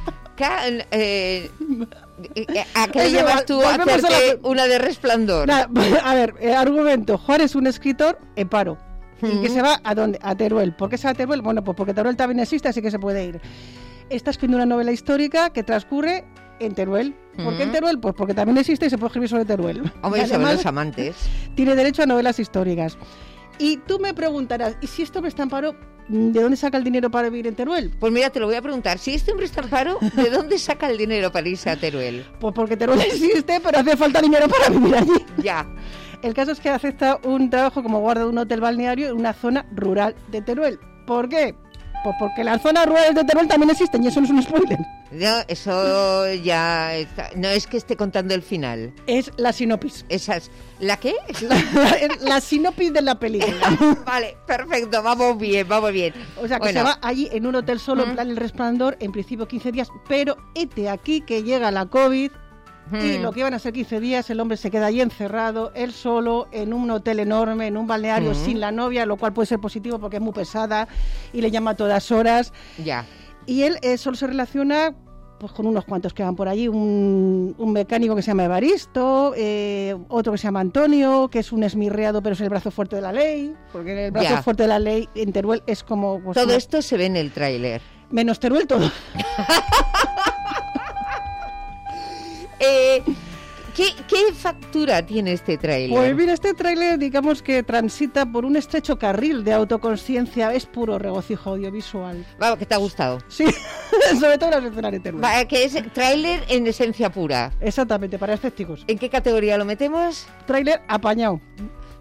Eh, ¿A qué le llevas tú a hacerte la... una de Resplandor? Nah, a ver, eh, argumento. Juan es un escritor en paro. ¿Y uh-huh. que se va a dónde? A Teruel. ¿Por qué se va a Teruel? Bueno, pues porque Teruel también existe, así que se puede ir. Está escribiendo una novela histórica que transcurre en Teruel. ¿Por uh-huh. qué en Teruel? Pues porque también existe y se puede escribir sobre Teruel. Hombre, y sobre los amantes. Tiene derecho a novelas históricas. Y tú me preguntarás, ¿y si este hombre está en paro, de dónde saca el dinero para vivir en Teruel? Pues mira, te lo voy a preguntar. Si este hombre está en paro, ¿de dónde saca el dinero para irse a Teruel? Pues porque Teruel existe, pero hace falta dinero para vivir allí. Ya. El caso es que acepta un trabajo como guarda de un hotel balneario en una zona rural de Teruel. ¿Por qué? Pues porque las zonas rurales de Teruel también existen y eso no es un spoiler. No, eso ya está, no es que esté contando el final. Es la sinopsis. Esas, ¿la qué? La, la, la sinopsis de la película. Vale, perfecto, vamos bien, vamos bien. O sea, que bueno. se va allí en un hotel solo, ¿Mm? en plan El Resplandor, en principio quince días, pero hete aquí que llega la COVID ¿Mm? y lo que iban a ser quince días, el hombre se queda allí encerrado, él solo, en un hotel enorme, en un balneario, ¿Mm? sin la novia, lo cual puede ser positivo porque es muy pesada y le llama a todas horas. Ya. Y él eh, solo se relaciona pues con unos cuantos que van por allí, un, un mecánico que se llama Evaristo, eh, otro que se llama Antonio, que es un esmirreado pero es el brazo fuerte de la ley, porque el brazo ya. fuerte de la ley en Teruel es como... Pues, todo una... esto se ve en el tráiler. Menos Teruel todo. eh... ¿Qué, ¿Qué factura tiene este tráiler? Pues mira, este tráiler digamos que transita por un estrecho carril de autoconsciencia, es puro regocijo audiovisual. Vamos, ¿que te ha gustado? Sí, sobre todo las escenas de Teruel. Va, que es tráiler en esencia pura. Exactamente, para escépticos. ¿En qué categoría lo metemos? Tráiler apañado.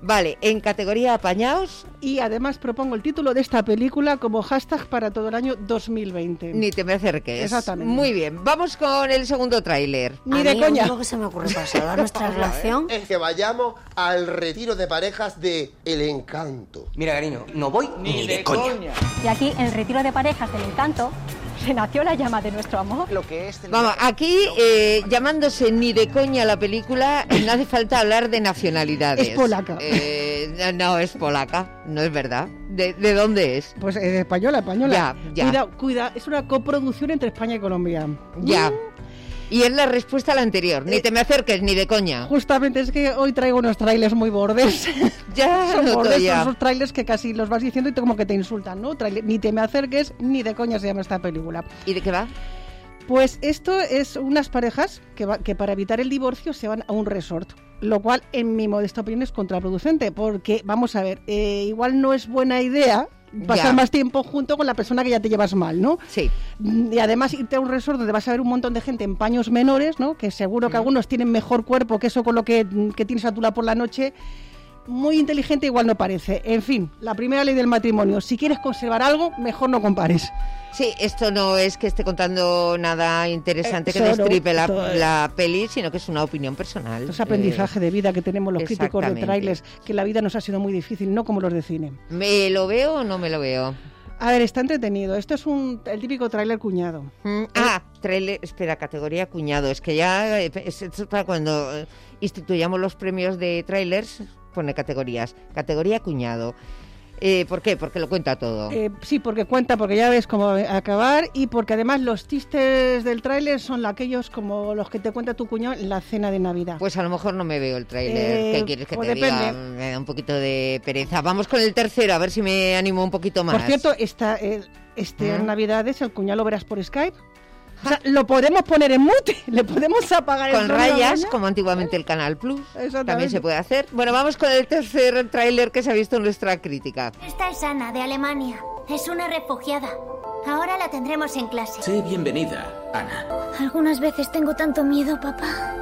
Vale, en categoría apañaos. Y además propongo el título de esta película como hashtag para todo el año dos mil veinte. Ni te me acerques. Exactamente. Muy bien, vamos con el segundo tráiler. Ni de coña. Lo único que se me ocurre para salvar nuestra relación es que vayamos al retiro de parejas de El Encanto. Mira, cariño, no voy ni, ni de, de coña. coña. Y aquí, en el retiro de parejas del Encanto, renació la llama de nuestro amor. Lo que es Vamos, aquí, eh, llamándose ni de coña la película, no hace falta hablar de nacionalidades. Es polaca. Eh, no, es polaca, no es verdad. ¿De, de dónde es? Pues es española, española. Ya, ya. Cuida, cuida, es una coproducción entre España y Colombia. Ya. Mm. Y es la respuesta a la anterior. Ni te me acerques, ni de coña. Justamente, es que hoy traigo unos trailers muy bordes. Ya, son noto bordes, ya. son esos trailers que casi los vas diciendo y te, como que te insultan, ¿no? Trailer, ni te me acerques, ni de coña se llama esta película. ¿Y de qué va? Pues esto es unas parejas que, va, que para evitar el divorcio se van a un resort. Lo cual, en mi modesta opinión, es contraproducente. Porque, vamos a ver, eh, igual no es buena idea pasar ya. más tiempo junto con la persona que ya te llevas mal, ¿no? Sí. Y además irte a un resort donde vas a ver un montón de gente en paños menores, ¿no? Que seguro que mm. algunos tienen mejor cuerpo que eso con lo que, que tienes a tu lado por la noche. Muy inteligente igual no parece. En fin, la primera ley del matrimonio. Si quieres conservar algo, mejor no compares. Sí, esto no es que esté contando nada interesante Eso que destripe no, la, esto, la peli, sino que es una opinión personal. Es aprendizaje eh, de vida que tenemos los críticos de trailers, que la vida nos ha sido muy difícil, no como los de cine. ¿Me lo veo o no me lo veo? A ver, está entretenido. Esto es un el típico tráiler cuñado. Mm, ah, tráiler, espera, categoría cuñado. Es que ya, es, es para cuando instituyamos los premios de trailers, pone categorías. Categoría cuñado. Eh, ¿Por qué? Porque lo cuenta todo. Eh, sí, porque cuenta, porque ya ves cómo va a acabar y porque además los chistes del tráiler son aquellos como los que te cuenta tu cuñado en la cena de Navidad. Pues a lo mejor no me veo el tráiler. Eh, ¿Qué quieres que pues te depende. diga? Me da un poquito de pereza. Vamos con el tercero, a ver si me animo un poquito más. Por cierto, esta, eh, este ¿Ah? Navidades el cuñado lo verás por Skype. O sea, lo podemos poner en mute, le podemos apagar el con rayas, como antiguamente el Canal Plus. También se puede hacer. Bueno, vamos con el tercer tráiler que se ha visto en nuestra crítica. Esta es Ana, de Alemania. Es una refugiada. Ahora la tendremos en clase. Sí, bienvenida, Ana. Algunas veces tengo tanto miedo, papá.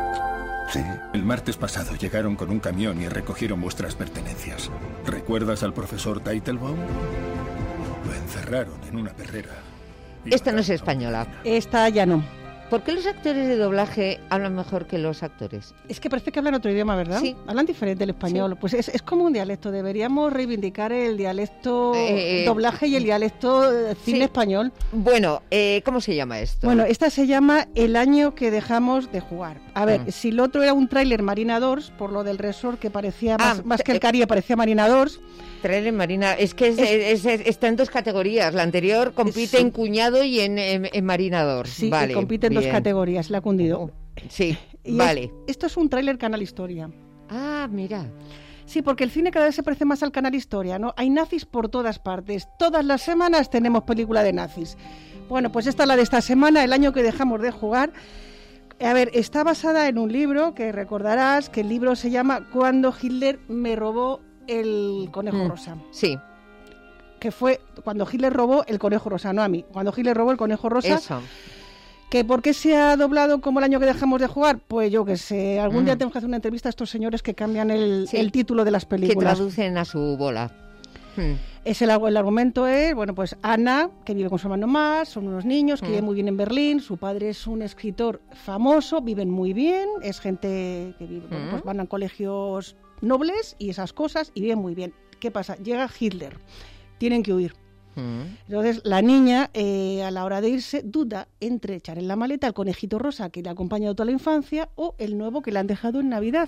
Sí, el martes pasado llegaron con un camión y recogieron vuestras pertenencias. ¿Recuerdas al profesor Teitelbaum? Lo encerraron en una perrera. Esta no es española. Esta ya no. ¿Por qué los actores de doblaje hablan mejor que los actores? Es que parece que hablan otro idioma, ¿verdad? Sí. Hablan diferente el español. Sí. Pues es, es como un dialecto. Deberíamos reivindicar el dialecto eh, doblaje y el dialecto cine sí. español. Bueno, eh, ¿cómo se llama esto? Bueno, esta se llama El año que dejamos de jugar. A ver, mm. si el otro era un tráiler Marinadors, por lo del resort que parecía más, ah, más que el Caribe, parecía Marinadors. Trailer Marina, es que es, es, es, está en dos categorías. La anterior compite sí. en cuñado y en, en, en marinador. Sí, vale, compite en bien. dos categorías, la ha cundido. Sí, y vale. Es, esto es un tráiler Canal Historia. Ah, mira. Sí, porque el cine cada vez se parece más al Canal Historia, ¿no? Hay nazis por todas partes. Todas las semanas tenemos película de nazis. Bueno, pues esta es la de esta semana, El año que dejamos de jugar. A ver, está basada en un libro que recordarás que el libro se llama Cuando Hitler me robó el conejo mm, rosa. Sí. Que fue cuando Hitler robó el conejo rosa, no a mí. Cuando Hitler robó el conejo rosa. Eso. ¿Que por qué se ha doblado como El año que dejamos de jugar? Pues yo que sé. Algún mm. día tenemos que hacer una entrevista a estos señores que cambian el, sí. el título de las películas. Que traducen a su bola. Hmm. Es el, el argumento es, bueno, pues Ana, que vive con su hermano más, son unos niños que hmm. viven muy bien en Berlín, su padre es un escritor famoso, viven muy bien, es gente que vive, hmm. bueno, pues van a colegios nobles y esas cosas y viven muy bien. ¿Qué pasa? Llega Hitler, tienen que huir. Hmm. Entonces la niña, eh, a la hora de irse, duda entre echar en la maleta el conejito rosa que le ha acompañado toda la infancia o el nuevo que le han dejado en Navidad.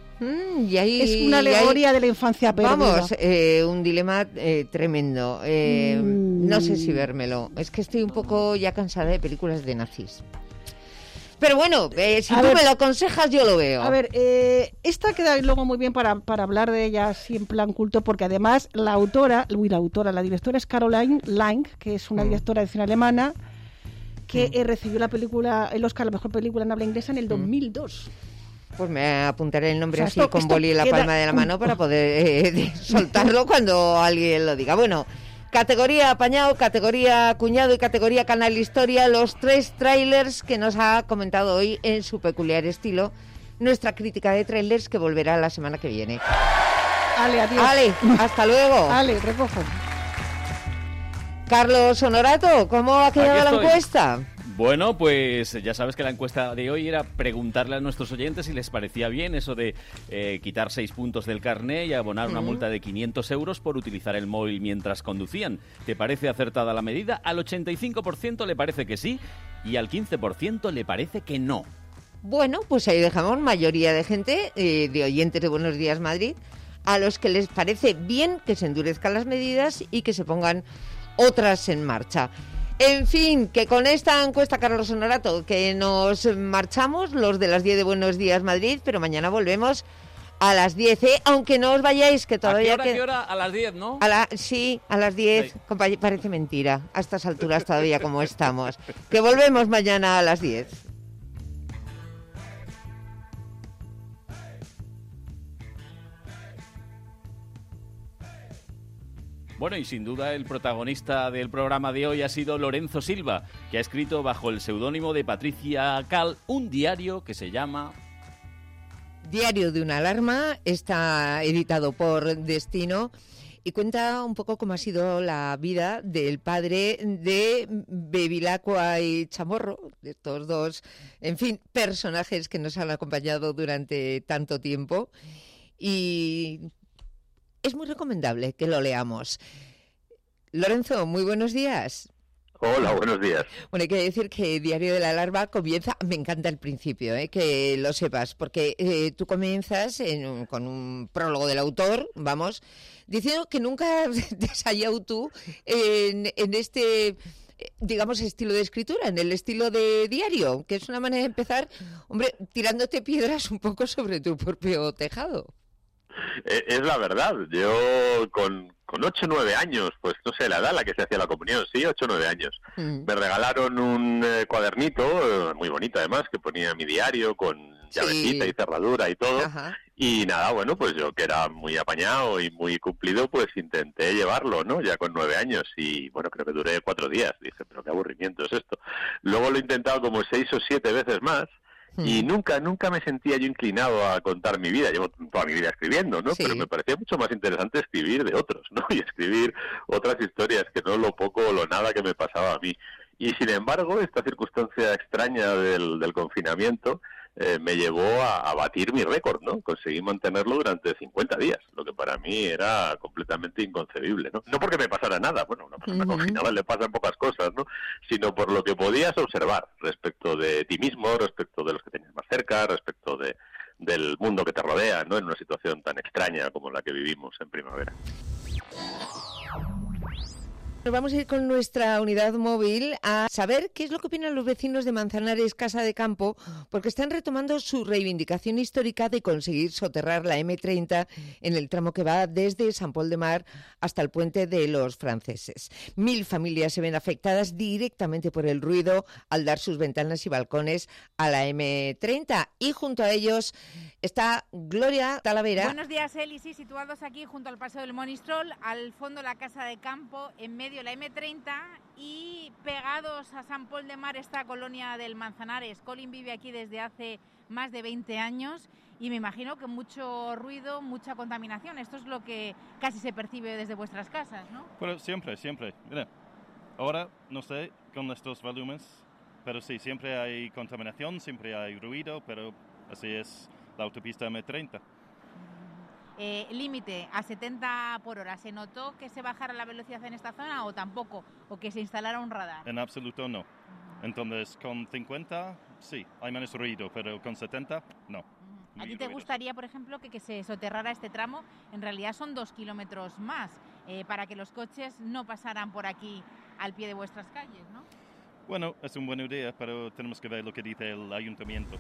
Mm, y ahí, es una alegoría ahí, de la infancia perdida. Vamos, eh, un dilema eh, tremendo. Eh, mm. No sé si vérmelo. Es que estoy un poco ya cansada de películas de nazis. Pero bueno, eh, si a tú ver, me lo aconsejas, yo lo veo. A ver, eh, esta queda luego muy bien para, para hablar de ella así en plan culto, porque además la autora, uy, la autora, la directora es Caroline Lang, que es una mm. directora de cine alemana, que mm. eh, recibió la película, el Oscar a la mejor película en habla inglesa en el dos mil dos. Pues me apuntaré el nombre, o sea, así esto, con esto boli en la palma de la mano para poder eh, soltarlo cuando alguien lo diga. Bueno, categoría apañado, categoría cuñado y categoría Canal Historia, los tres trailers que nos ha comentado hoy en su peculiar estilo nuestra crítica de trailers, que volverá la semana que viene. Ale, adiós. Ale, hasta luego. Ale, recojo. Carlos Honorato, ¿cómo ha quedado Aquí la estoy. encuesta? Bueno, pues ya sabes que la encuesta de hoy era preguntarle a nuestros oyentes si les parecía bien eso de eh, quitar seis puntos del carné y abonar una Mm. multa de quinientos euros por utilizar el móvil mientras conducían. ¿Te parece acertada la medida? Al ochenta y cinco por ciento le parece que sí y al quince por ciento le parece que no. Bueno, pues ahí dejamos mayoría de gente, eh, de oyentes de Buenos Días Madrid, a los que les parece bien que se endurezcan las medidas y que se pongan otras en marcha. En fin, que con esta encuesta, Carlos Honorato, que nos marchamos los de las diez de Buenos Días Madrid, pero mañana volvemos a las diez, ¿eh? Aunque no os vayáis, que todavía... ¿A qué hora? queda- ¿Qué hora? A las diez, ¿no? A la... Sí, a las diez. Sí. Compa- Parece mentira, a estas alturas todavía como estamos. Que volvemos mañana a las diez. Bueno, y sin duda el protagonista del programa de hoy ha sido Lorenzo Silva, que ha escrito bajo el seudónimo de Patricia Cal un diario que se llama... Diario de una alarma, está editado por Destino y cuenta un poco cómo ha sido la vida del padre de Bevilacqua y Chamorro, de estos dos, en fin, personajes que nos han acompañado durante tanto tiempo. Y es muy recomendable que lo leamos. Lorenzo, muy buenos días. Hola, buenos días. Bueno, hay que decir que Diario de la Alarma comienza, me encanta el principio, ¿eh? Que lo sepas, porque eh, tú comienzas en un- con un prólogo del autor, vamos, diciendo que nunca te has hallado tú en, en este, eh, digamos, estilo de escritura, en el estilo de diario, que es una manera de empezar, hombre, tirándote piedras un poco sobre tu propio tejado. Eh, Es la verdad, yo con, con ocho o nueve años, pues no sé, la edad a la que se hacía la comunión, sí, ocho o nueve años, Mm. me regalaron un eh, cuadernito, eh, muy bonito además, que ponía mi diario con llavecita y cerradura y todo. Ajá. Y nada, bueno, pues yo que era muy apañado y muy cumplido, pues intenté llevarlo, ¿no? Ya con nueve años y bueno, creo que duré cuatro días. Dije, pero qué aburrimiento es esto. Luego lo he intentado como seis o siete veces más. Y nunca, nunca me sentía yo inclinado a contar mi vida. Llevo toda mi vida escribiendo, ¿no? Sí. Pero me parecía mucho más interesante escribir de otros, ¿no? Y escribir otras historias que no lo poco o lo nada que me pasaba a mí. Y sin embargo, esta circunstancia extraña del, del confinamiento eh, me llevó a, a batir mi récord, ¿no? Conseguí mantenerlo durante cincuenta días, lo que para mí era completamente inconcebible, ¿no? No porque me pasara nada, bueno, a una persona Ujú. confinada le pasan pocas cosas, ¿no? Sino por lo que podías observar respecto de ti mismo, respecto de los que tenías más cerca, respecto de, del mundo que te rodea, ¿no? En una situación tan extraña como la que vivimos en primavera. Nos vamos a ir con nuestra unidad móvil a saber qué es lo que opinan los vecinos de Manzanares Casa de Campo, porque están retomando su reivindicación histórica de conseguir soterrar la eme treinta en el tramo que va desde San Pol de Mar hasta el puente de los franceses. Mil familias se ven afectadas directamente por el ruido al dar sus ventanas y balcones a la eme treinta. Y junto a ellos está Gloria Talavera. Buenos días, Eli. Sí, situados aquí junto al Paseo del Monistrol, al fondo la Casa de Campo, en medio la eme treinta y pegados a San Pol de Mar esta colonia del Manzanares. Colin vive aquí desde hace más de veinte años y me imagino que mucho ruido, mucha contaminación. Esto es lo que casi se percibe desde vuestras casas, ¿no? Bueno, siempre, siempre. Mira, ahora no sé con estos volúmenes, pero sí, siempre hay contaminación, siempre hay ruido, pero así es la autopista eme treinta. Eh, límite a setenta por hora. ¿Se notó que se bajara la velocidad en esta zona o tampoco? ¿O que se instalara un radar? En absoluto no. Entonces, con cincuenta, sí, hay menos ruido, pero con setenta, no. ¿A Muy ti te ruidoso. gustaría, por ejemplo, que, que se soterrara este tramo? En realidad son dos kilómetros más, eh, para que los coches no pasaran por aquí al pie de vuestras calles, ¿no? Bueno, es una buena idea, pero tenemos que ver lo que dice el ayuntamiento.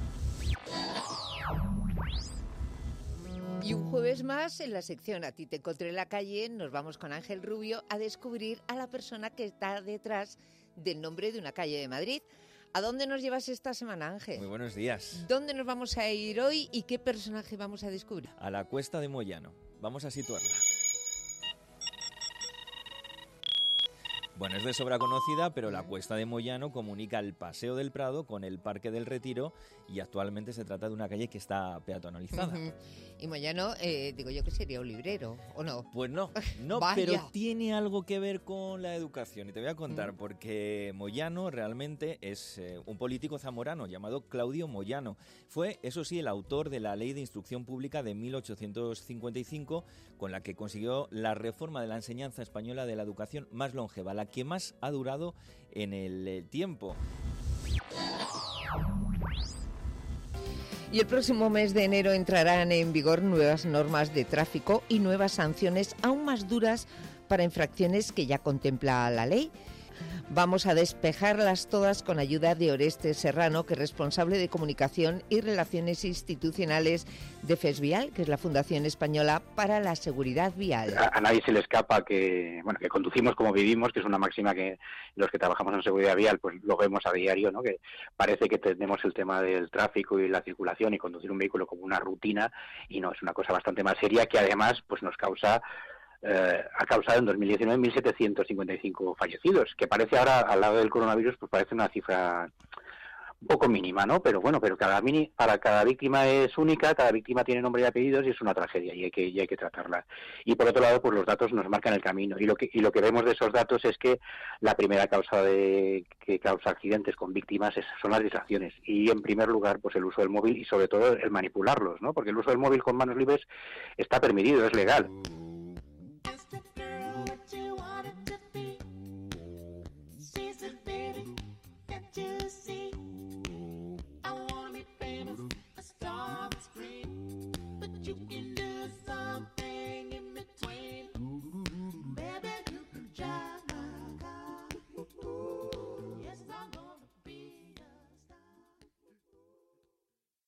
Y un jueves más en la sección A ti te encontré en la calle nos vamos con Ángel Rubio a descubrir a la persona que está detrás del nombre de una calle de Madrid. ¿A dónde nos llevas esta semana, Ángel? Muy buenos días. ¿Dónde nos vamos a ir hoy y qué personaje vamos a descubrir? A la Cuesta de Moyano. Vamos a situarla. Bueno, es de sobra conocida, pero la Cuesta de Moyano comunica el Paseo del Prado con el Parque del Retiro y actualmente se trata de una calle que está peatonalizada. Uh-huh. Y Moyano, eh, digo yo que sería un librero, ¿o no? Pues no, no, pero tiene algo que ver con la educación y te voy a contar uh-huh. porque Moyano realmente es eh, un político zamorano llamado Claudio Moyano. Fue, eso sí, el autor de la Ley de Instrucción Pública de mil ochocientos cincuenta y cinco, con la que consiguió la reforma de la enseñanza española de la educación más longeva, la que más ha durado en el tiempo. Y el próximo mes de enero entrarán en vigor nuevas normas de tráfico y nuevas sanciones aún más duras para infracciones que ya contempla la ley. Vamos a despejarlas todas con ayuda de Oreste Serrano, que es responsable de comunicación y relaciones institucionales de FESVial, que es la Fundación Española para la Seguridad Vial. A, a nadie se le escapa que, bueno, que conducimos como vivimos, que es una máxima que los que trabajamos en seguridad vial pues lo vemos a diario, ¿no? Que parece que tenemos el tema del tráfico y la circulación y conducir un vehículo como una rutina, y no, es una cosa bastante más seria que además pues nos causa Eh, ha causado en dos mil diecinueve mil setecientos cincuenta y cinco fallecidos, que parece ahora, al lado del coronavirus, pues parece una cifra un poco mínima, ¿no? Pero bueno, pero cada mini, para cada víctima es única, cada víctima tiene nombre y apellidos y es una tragedia y hay que y hay que tratarla. Y por otro lado, pues los datos nos marcan el camino y lo que y lo que vemos de esos datos es que la primera causa de que causa accidentes con víctimas es, son las distracciones y en primer lugar, pues el uso del móvil y sobre todo el manipularlos, ¿no? Porque el uso del móvil con manos libres está permitido, es legal.